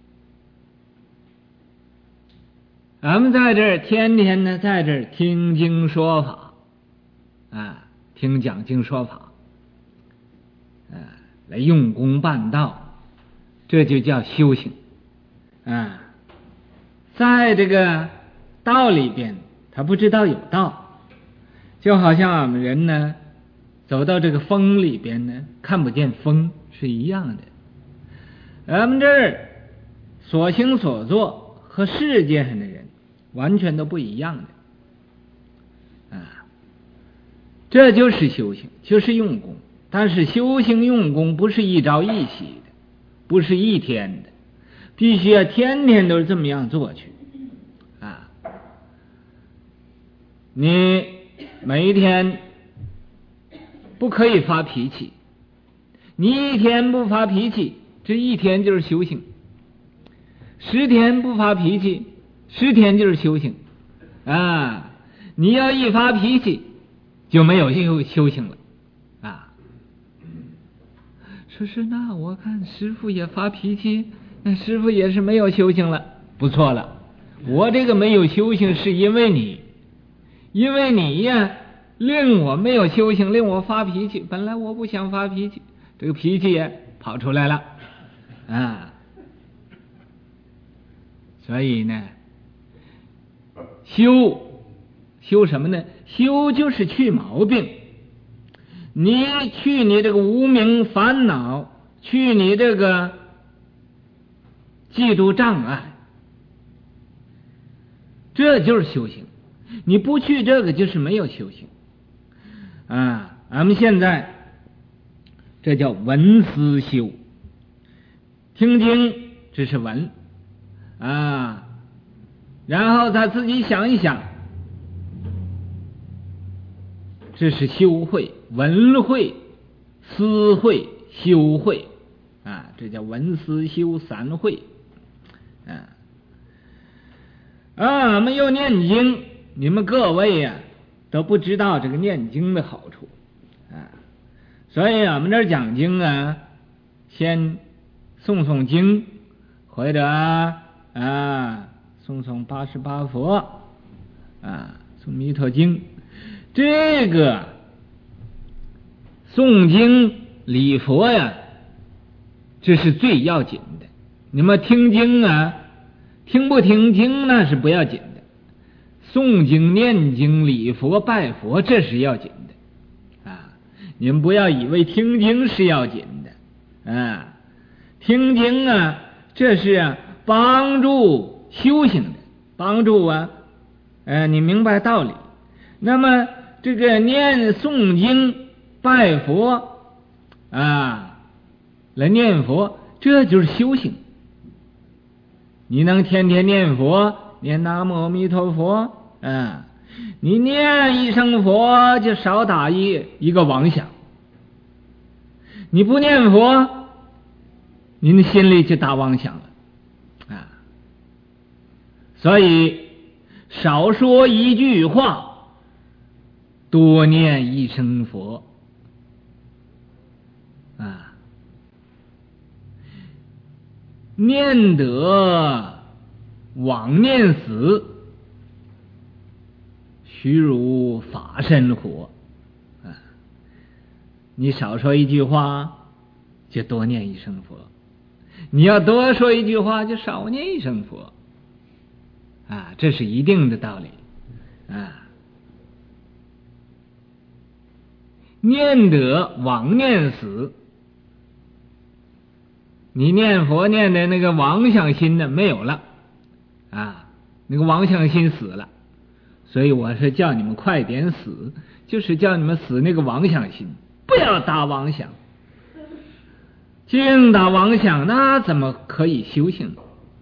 俺们在这儿天天呢在这儿听经说法啊，听讲经说法啊，来用功办道，这就叫修行啊。在这个道里边他不知道有道，就好像我们人呢走到这个风里边呢看不见风是一样的。俺们这儿所行所做和世界上的人完全都不一样的啊，这就是修行，就是用功。但是修行用功不是一朝一夕的，不是一天的，必须要天天都是这么样做去啊。你每一天不可以发脾气，你一天不发脾气，这一天就是修行；十天不发脾气，十天就是修行啊。你要一发脾气就没有修修行了啊。说是那我看师父也发脾气，那师父也是没有修行了。不错了，我这个没有修行是因为你，因为你呀令我没有修行，令我发脾气。本来我不想发脾气，这个脾气也跑出来了啊。所以呢修修什么呢？修就是去毛病，你去你这个无明烦恼，去你这个嫉妒障碍，这就是修行。你不去这个就是没有修行啊。俺们现在这叫闻思修，听经这是闻啊，然后他自己想一想，这是修慧，闻慧、思慧、修慧啊，这叫闻思修三慧啊。啊，俺们又念经，你们各位呀、啊、都不知道这个念经的好处啊，所以俺们这儿讲经啊，先诵诵经，或者啊啊诵诵八十八佛啊，诵弥陀经。这个诵经礼佛呀，这是最要紧的。你们听经啊，听不听经那是不要紧的， 诵经、念经、礼佛、拜佛，这是要紧的啊！你们不要以为听经是要紧的啊，听经啊，这是啊帮助修行的，帮助啊，呃，你明白道理。那么这个念诵经、拜佛啊，来念佛，这就是修行。你能天天念佛，念南无阿弥陀佛啊，你念一声佛就少打一一个妄想。你不念佛，您的心里就打妄想了啊。所以少说一句话，多念一声佛啊。念得妄念死，虚如法身活啊！你少说一句话，就多念一声佛；你要多说一句话，就少念一声佛啊！这是一定的道理啊！念得妄念死，你念佛念的那个妄想心呢没有了啊，那个妄想心死了，所以我是叫你们快点死，就是叫你们死那个妄想心，不要打妄想。净打妄想，那怎么可以修行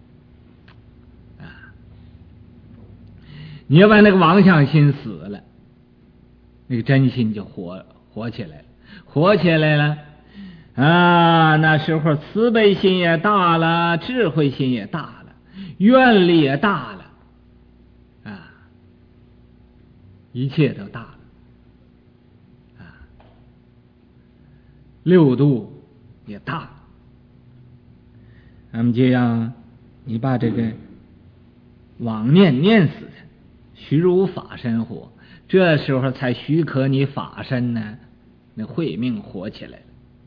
啊？你要把那个妄想心死了，那个真心就活活起来了，活起来了。啊，那时候慈悲心也大了，智慧心也大了，愿力也大了啊，一切都大了啊，六度也大了。那么就要你把这个妄念念死，虚如法身活，这时候才许可你法身呢，那慧命活起来了。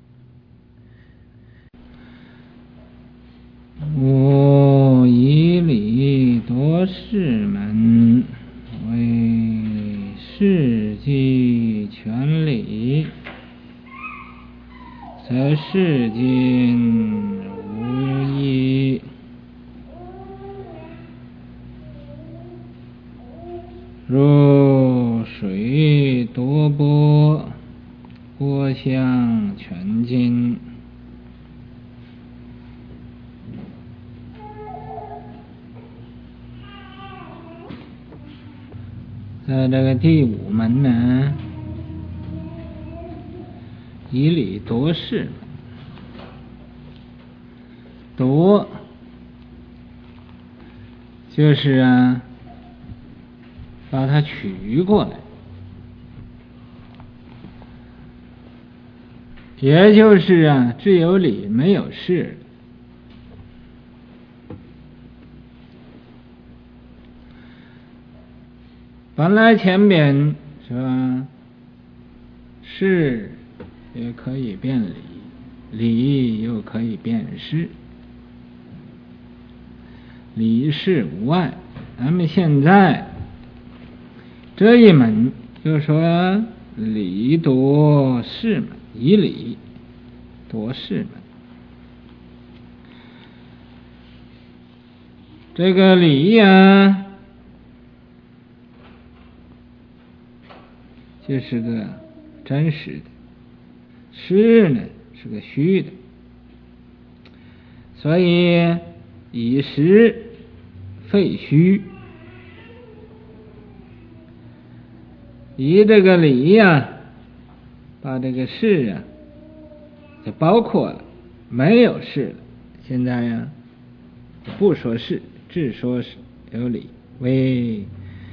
我以理夺世门，为世纪全理，则世间无异。若水多波，波相全尽。在这个第五门呢，以理夺世，夺就是啊，把它取过来，也就是啊，只有理没有事。本来前边是吧，事也可以变理，理又可以变事，理事无碍。咱们现在这一门就说理夺事门，以理夺事门。这个理呀，就是个真实的，事呢是个虚的，所以以实废虚，以这个理呀，把这个事啊就包括了，没有事了。现在呀，不说事，只说是有理，为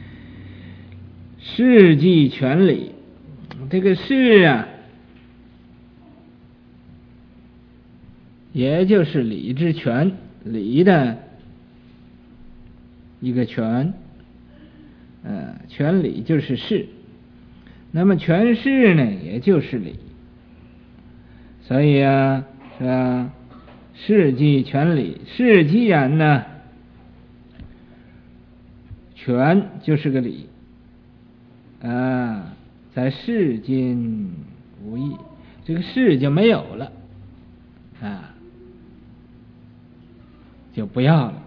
世纪全理。这个事啊，也就是理之全，理的一个全，呃，全理就是事，那么全事呢，也就是理。所以啊，是吧？世纪全理，事既然呢全就是个理啊，在世间无益，这个事就没有了啊，就不要了，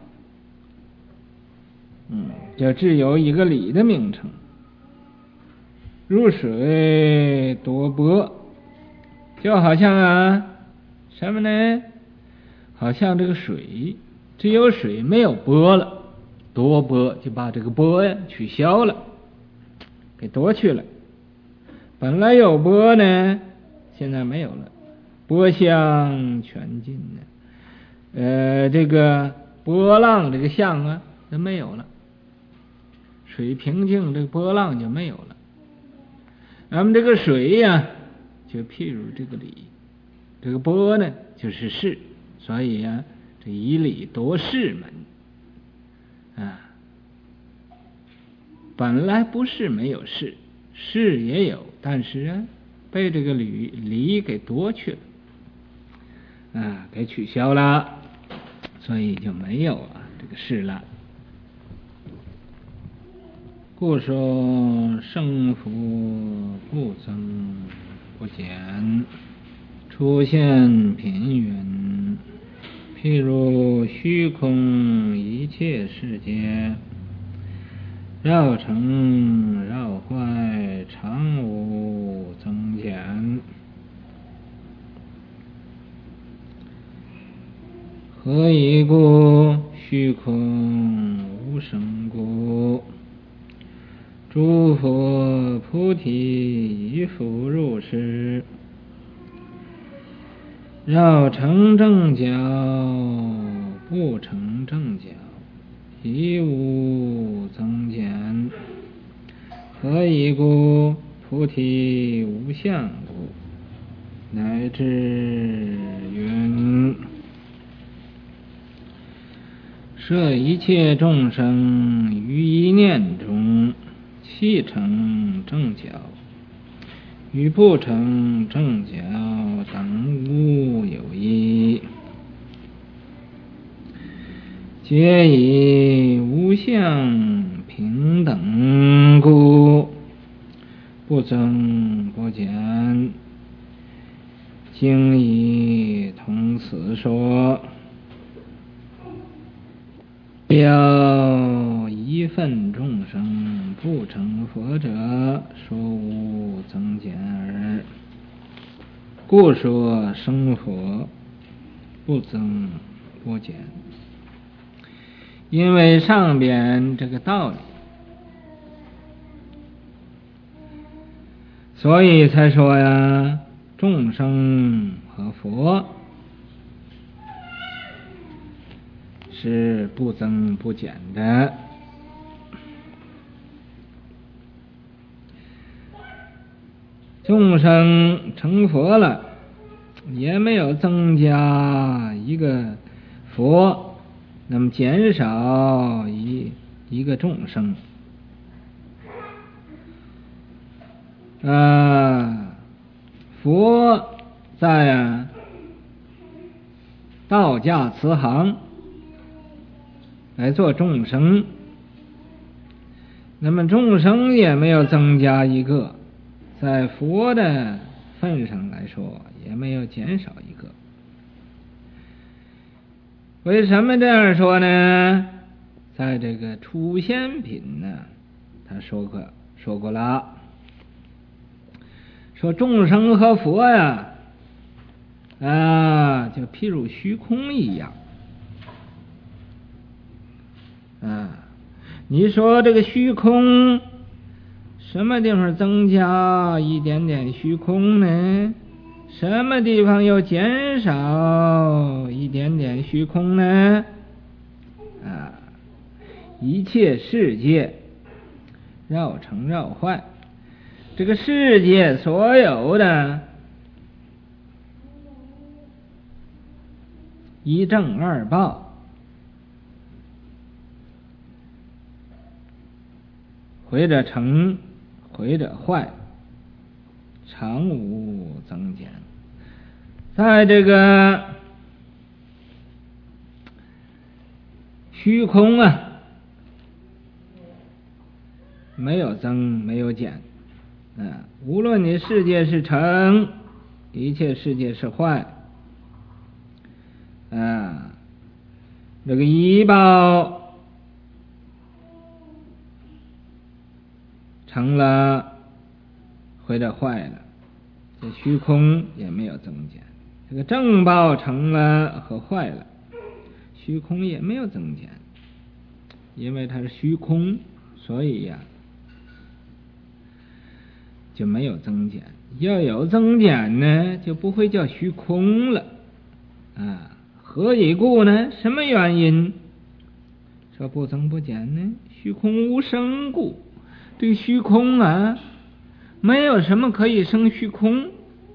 嗯，就只有一个理的名称。如水多波，就好像啊什么呢？好像这个水只有水没有波了，夺波就把这个波呀取消了，给夺去了。本来有波呢，现在没有了，波相全尽呢。呃，这个波浪这个相啊，都没有了。水平静，这个波浪就没有了。那么这个水呀，就譬如这个理，这个波呢就是事，所以呀、啊，这以理夺事门啊，本来不是没有事，事也有，但是啊，被这个理理给夺去了啊，给取消了，所以就没有啊这个事了。故说生福不增不减，出现频云，譬如虚空一切世界，绕成绕坏，常无增减。何以故？虚空无生故。诸佛菩提亦复如是，绕成正觉，不成正觉，亦无增减。何以故？菩提无相故。乃至云：摄一切众生于一念中，悉成正觉，与不成正觉等无有异，皆以无相平等故，不增不减。经已同此说，要一分众生不成佛者，说无增减耳。故说生佛不增不减，因为上边这个道理，所以才说呀，众生和佛是不增不减的。众生成佛了，也没有增加一个佛，那么减少一一个众生啊。佛在啊道驾慈航来做众生，那么众生也没有增加一个，在佛的份上来说也没有减少一个。为什么这样说呢？在这个出现品呢，他说过说过了，说众生和佛呀啊，就譬如虚空一样啊。你说这个虚空什么地方增加一点点虚空呢？什么地方又减少一点点虚空呢？啊，一切世界绕成绕坏，这个世界所有的一正二报，回者成，回者坏，常无增减。在这个虚空啊没有增没有减。啊，无论你世界是成，一切世界是坏，啊，这个一报成了或者坏了，这虚空也没有增减。这个正报成了和坏了，虚空也没有增减，因为它是虚空，所以呀、啊就没有增减。要有增减呢，就不会叫虚空了啊。何以故呢？什么原因说不增不减呢？虚空无生故。这个虚空啊，没有什么可以生虚空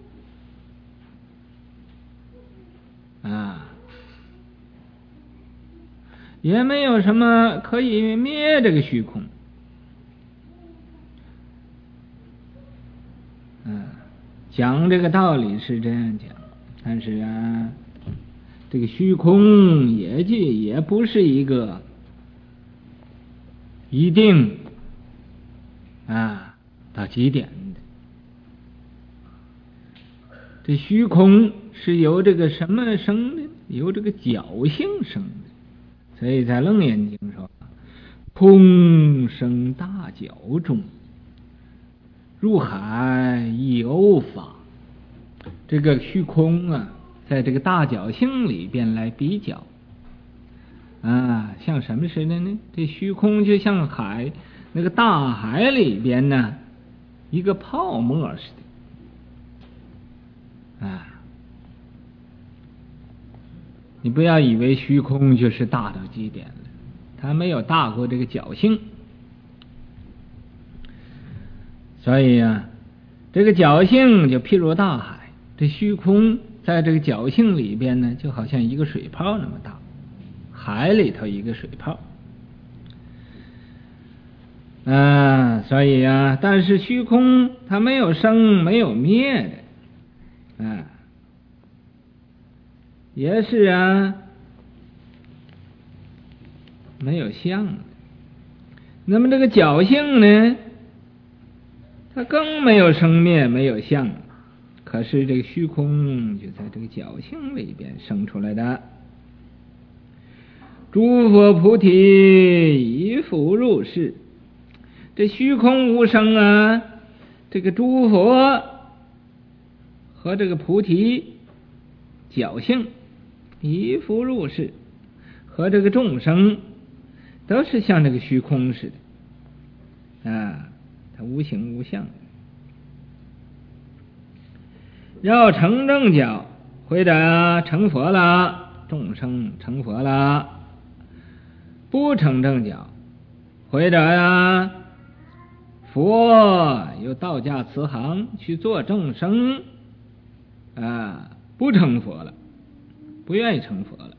啊，也没有什么可以灭这个虚空。嗯，讲这个道理是这样讲，但是啊，这个虚空也就也不是一个一定啊到极点的。这虚空是由这个什么生的？由这个侥幸生的。所以在楞严经说，空生大侥中，入海亦偶法。这个虚空啊，在这个大侥幸里边来比较啊，像什么似的呢？这虚空就像海，那个大海里边呢，一个泡沫似的啊。你不要以为虚空就是大到极点了，它没有大过这个侥幸。所以啊，这个侥幸就譬如大海，这虚空在这个侥幸里边呢，就好像一个水泡那么大，海里头一个水泡啊。所以啊，但是虚空它没有生没有灭的啊，也是啊没有相的。那么这个侥幸呢，它更没有生灭没有相，可是这个虚空就在这个侥幸里边生出来的。诸佛菩提以复入世，这虚空无生啊，这个诸佛和这个菩提侥幸以复入世，和这个众生都是像这个虚空似的啊，它无形无相。要成正觉，或者成佛了，众生成佛了；不成正觉，或者呀，佛有道驾慈航去做众生啊，不成佛了，不愿意成佛了。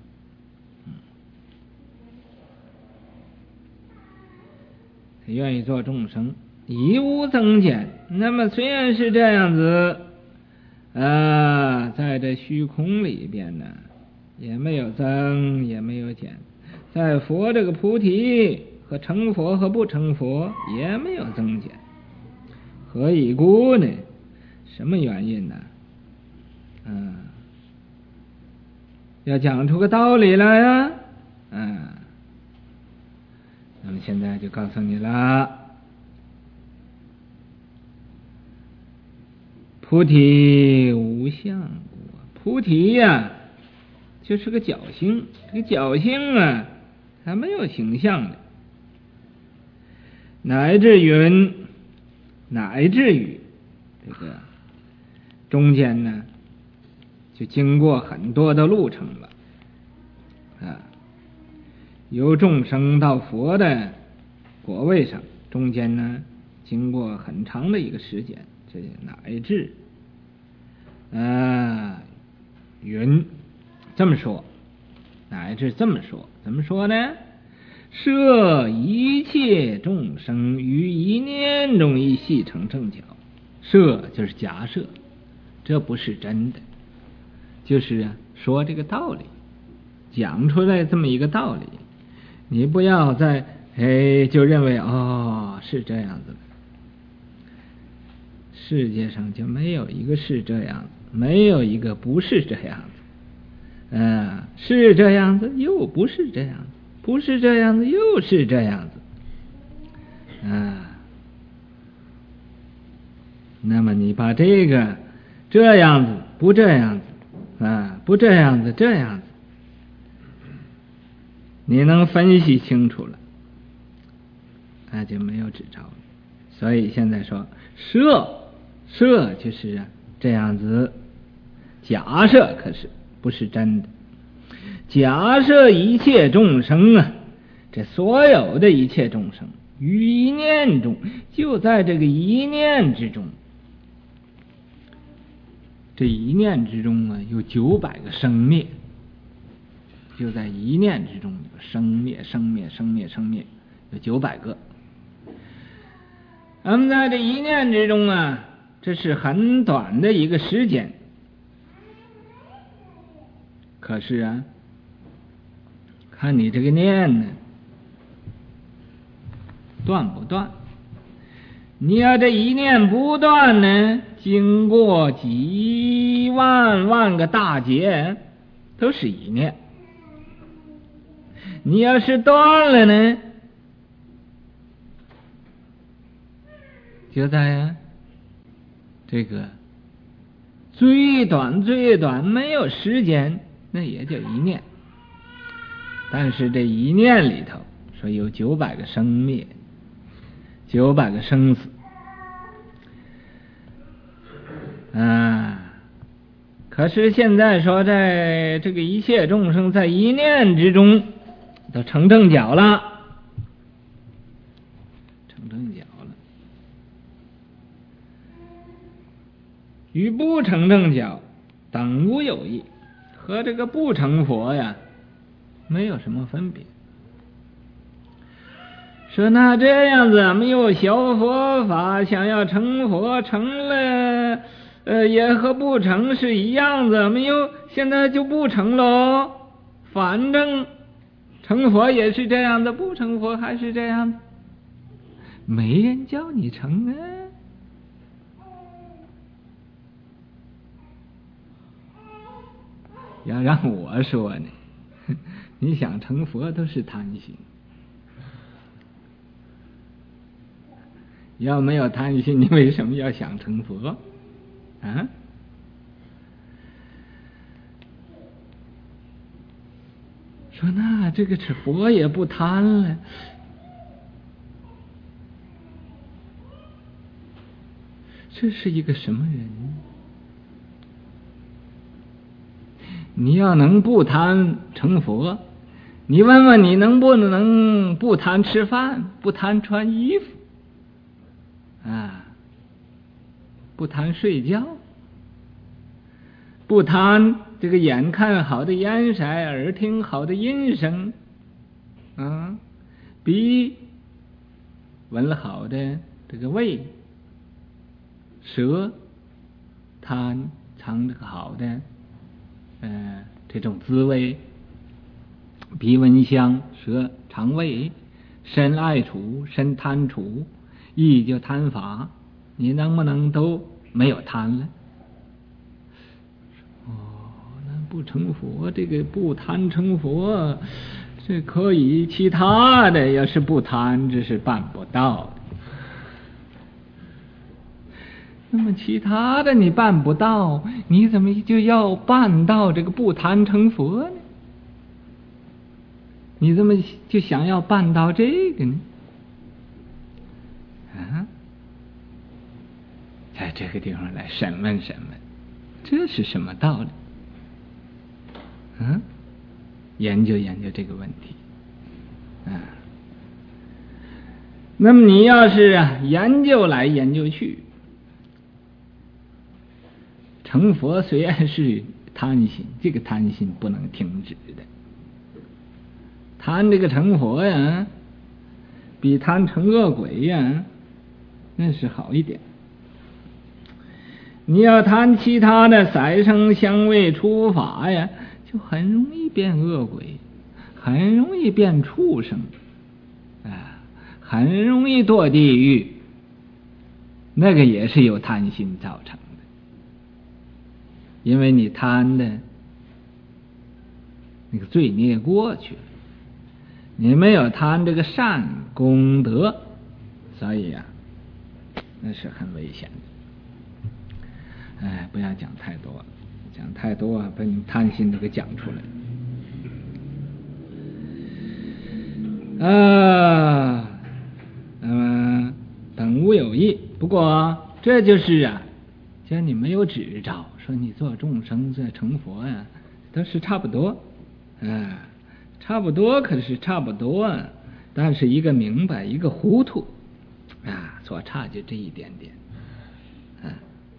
他愿意做众生，以无增减。那么虽然是这样子啊，在这虚空里边呢，也没有增也没有减，在佛这个菩提和成佛和不成佛也没有增减。何以故呢？什么原因呢？嗯，要讲出个道理来呀。嗯，那么现在就告诉你了，菩提无相故。菩提呀、啊，就是个侥幸，这个侥幸啊，它没有形象的，乃至云，乃至于这个中间呢，就经过很多的路程了啊。由众生到佛的果位上，中间呢经过很长的一个时间，这乃至啊云这么说，乃至这么说，怎么说呢？设一切众生于一念中一系成正觉。设就是假设，这不是真的，就是啊说这个道理，讲出来这么一个道理。你不要在哎，就认为哦是这样子的。世界上就没有一个是这样子，没有一个不是这样子。呃，是这样子，又不是这样子，不是这样子，又是这样子。啊，那么你把这个这样子，不这样子，啊，不这样子，这样子，你能分析清楚了，那就没有指招了。所以现在说设。设就是啊这样子，假设可是不是真的。假设一切众生啊，这所有的一切众生于一念中，就在这个一念之中。这一念之中啊，有九百个生灭，就在一念之中有生灭、生灭、生灭、生灭，有九百个。那么在这一念之中啊。这是很短的一个时间，可是啊，看你这个念呢，断不断？你要这一念不断呢，经过几万万个大劫，都是一念。你要是断了呢，就在呀。这个最短最短没有时间，那也就一念。但是这一念里头说有九百个生灭，九百个生死啊。可是现在说，在这个一切众生在一念之中都成正觉了，成正觉。与不成正觉等无有异，和这个不成佛呀没有什么分别。说那这样子，咱们又学佛法，想要成佛，成了呃也和不成是一样的，咱们又现在就不成喽。反正成佛也是这样的，不成佛还是这样的，没人叫你成啊。要让我说呢，你想成佛都是贪心，要没有贪心，你为什么要想成佛啊？说那这个是佛也不贪了，这是一个什么人？你要能不贪成佛，你问问你能不能不贪吃饭，不贪穿衣服啊，不贪睡觉，不贪这个眼看好的颜色，耳听好的音声啊，鼻闻好的这个味，舌贪尝这个好的呃，这种滋味，鼻闻香，舌尝味，身爱处，身贪处，意就贪法，你能不能都没有贪了？哦，那不成佛，这个不贪成佛，这可以，其他的要是不贪，这是办不到的。那么其他的你办不到，你怎么就要办到这个不贪成佛呢？你怎么就想要办到这个呢？啊，在这个地方来审问审问，这是什么道理？啊，研究研究这个问题啊。那么你要是啊研究来研究去，成佛虽然是贪心，这个贪心不能停止的。贪这个成佛呀，比贪成恶鬼呀，那是好一点。你要贪其他的色声香味触法呀，就很容易变恶鬼，很容易变畜生啊。 很容易堕地狱，那个也是由贪心造成的。因为你贪的那个罪孽过去了，你没有贪这个善功德，所以啊那是很危险的。哎，不要讲太多了，讲太多啊把你贪心都给讲出来啊。那么本无有益，不过这就是啊既然你没有指照说你做众生在成佛呀、啊、都是差不多啊，差不多可是差不多啊，但是一个明白一个糊涂啊，所差就这一点点啊。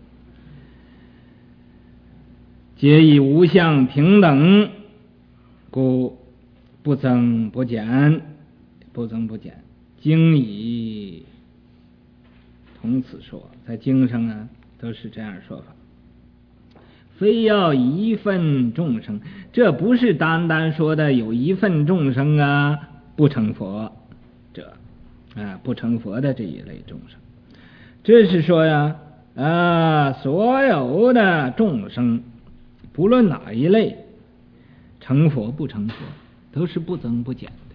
皆以无相平等，故不增不减，不增不减。经以同此说，在经上啊都是这样说法。非要一份众生，这不是单单说的有一份众生啊不成佛，这啊不成佛的这一类众生，这是说呀啊所有的众生不论哪一类成佛不成佛都是不增不减的。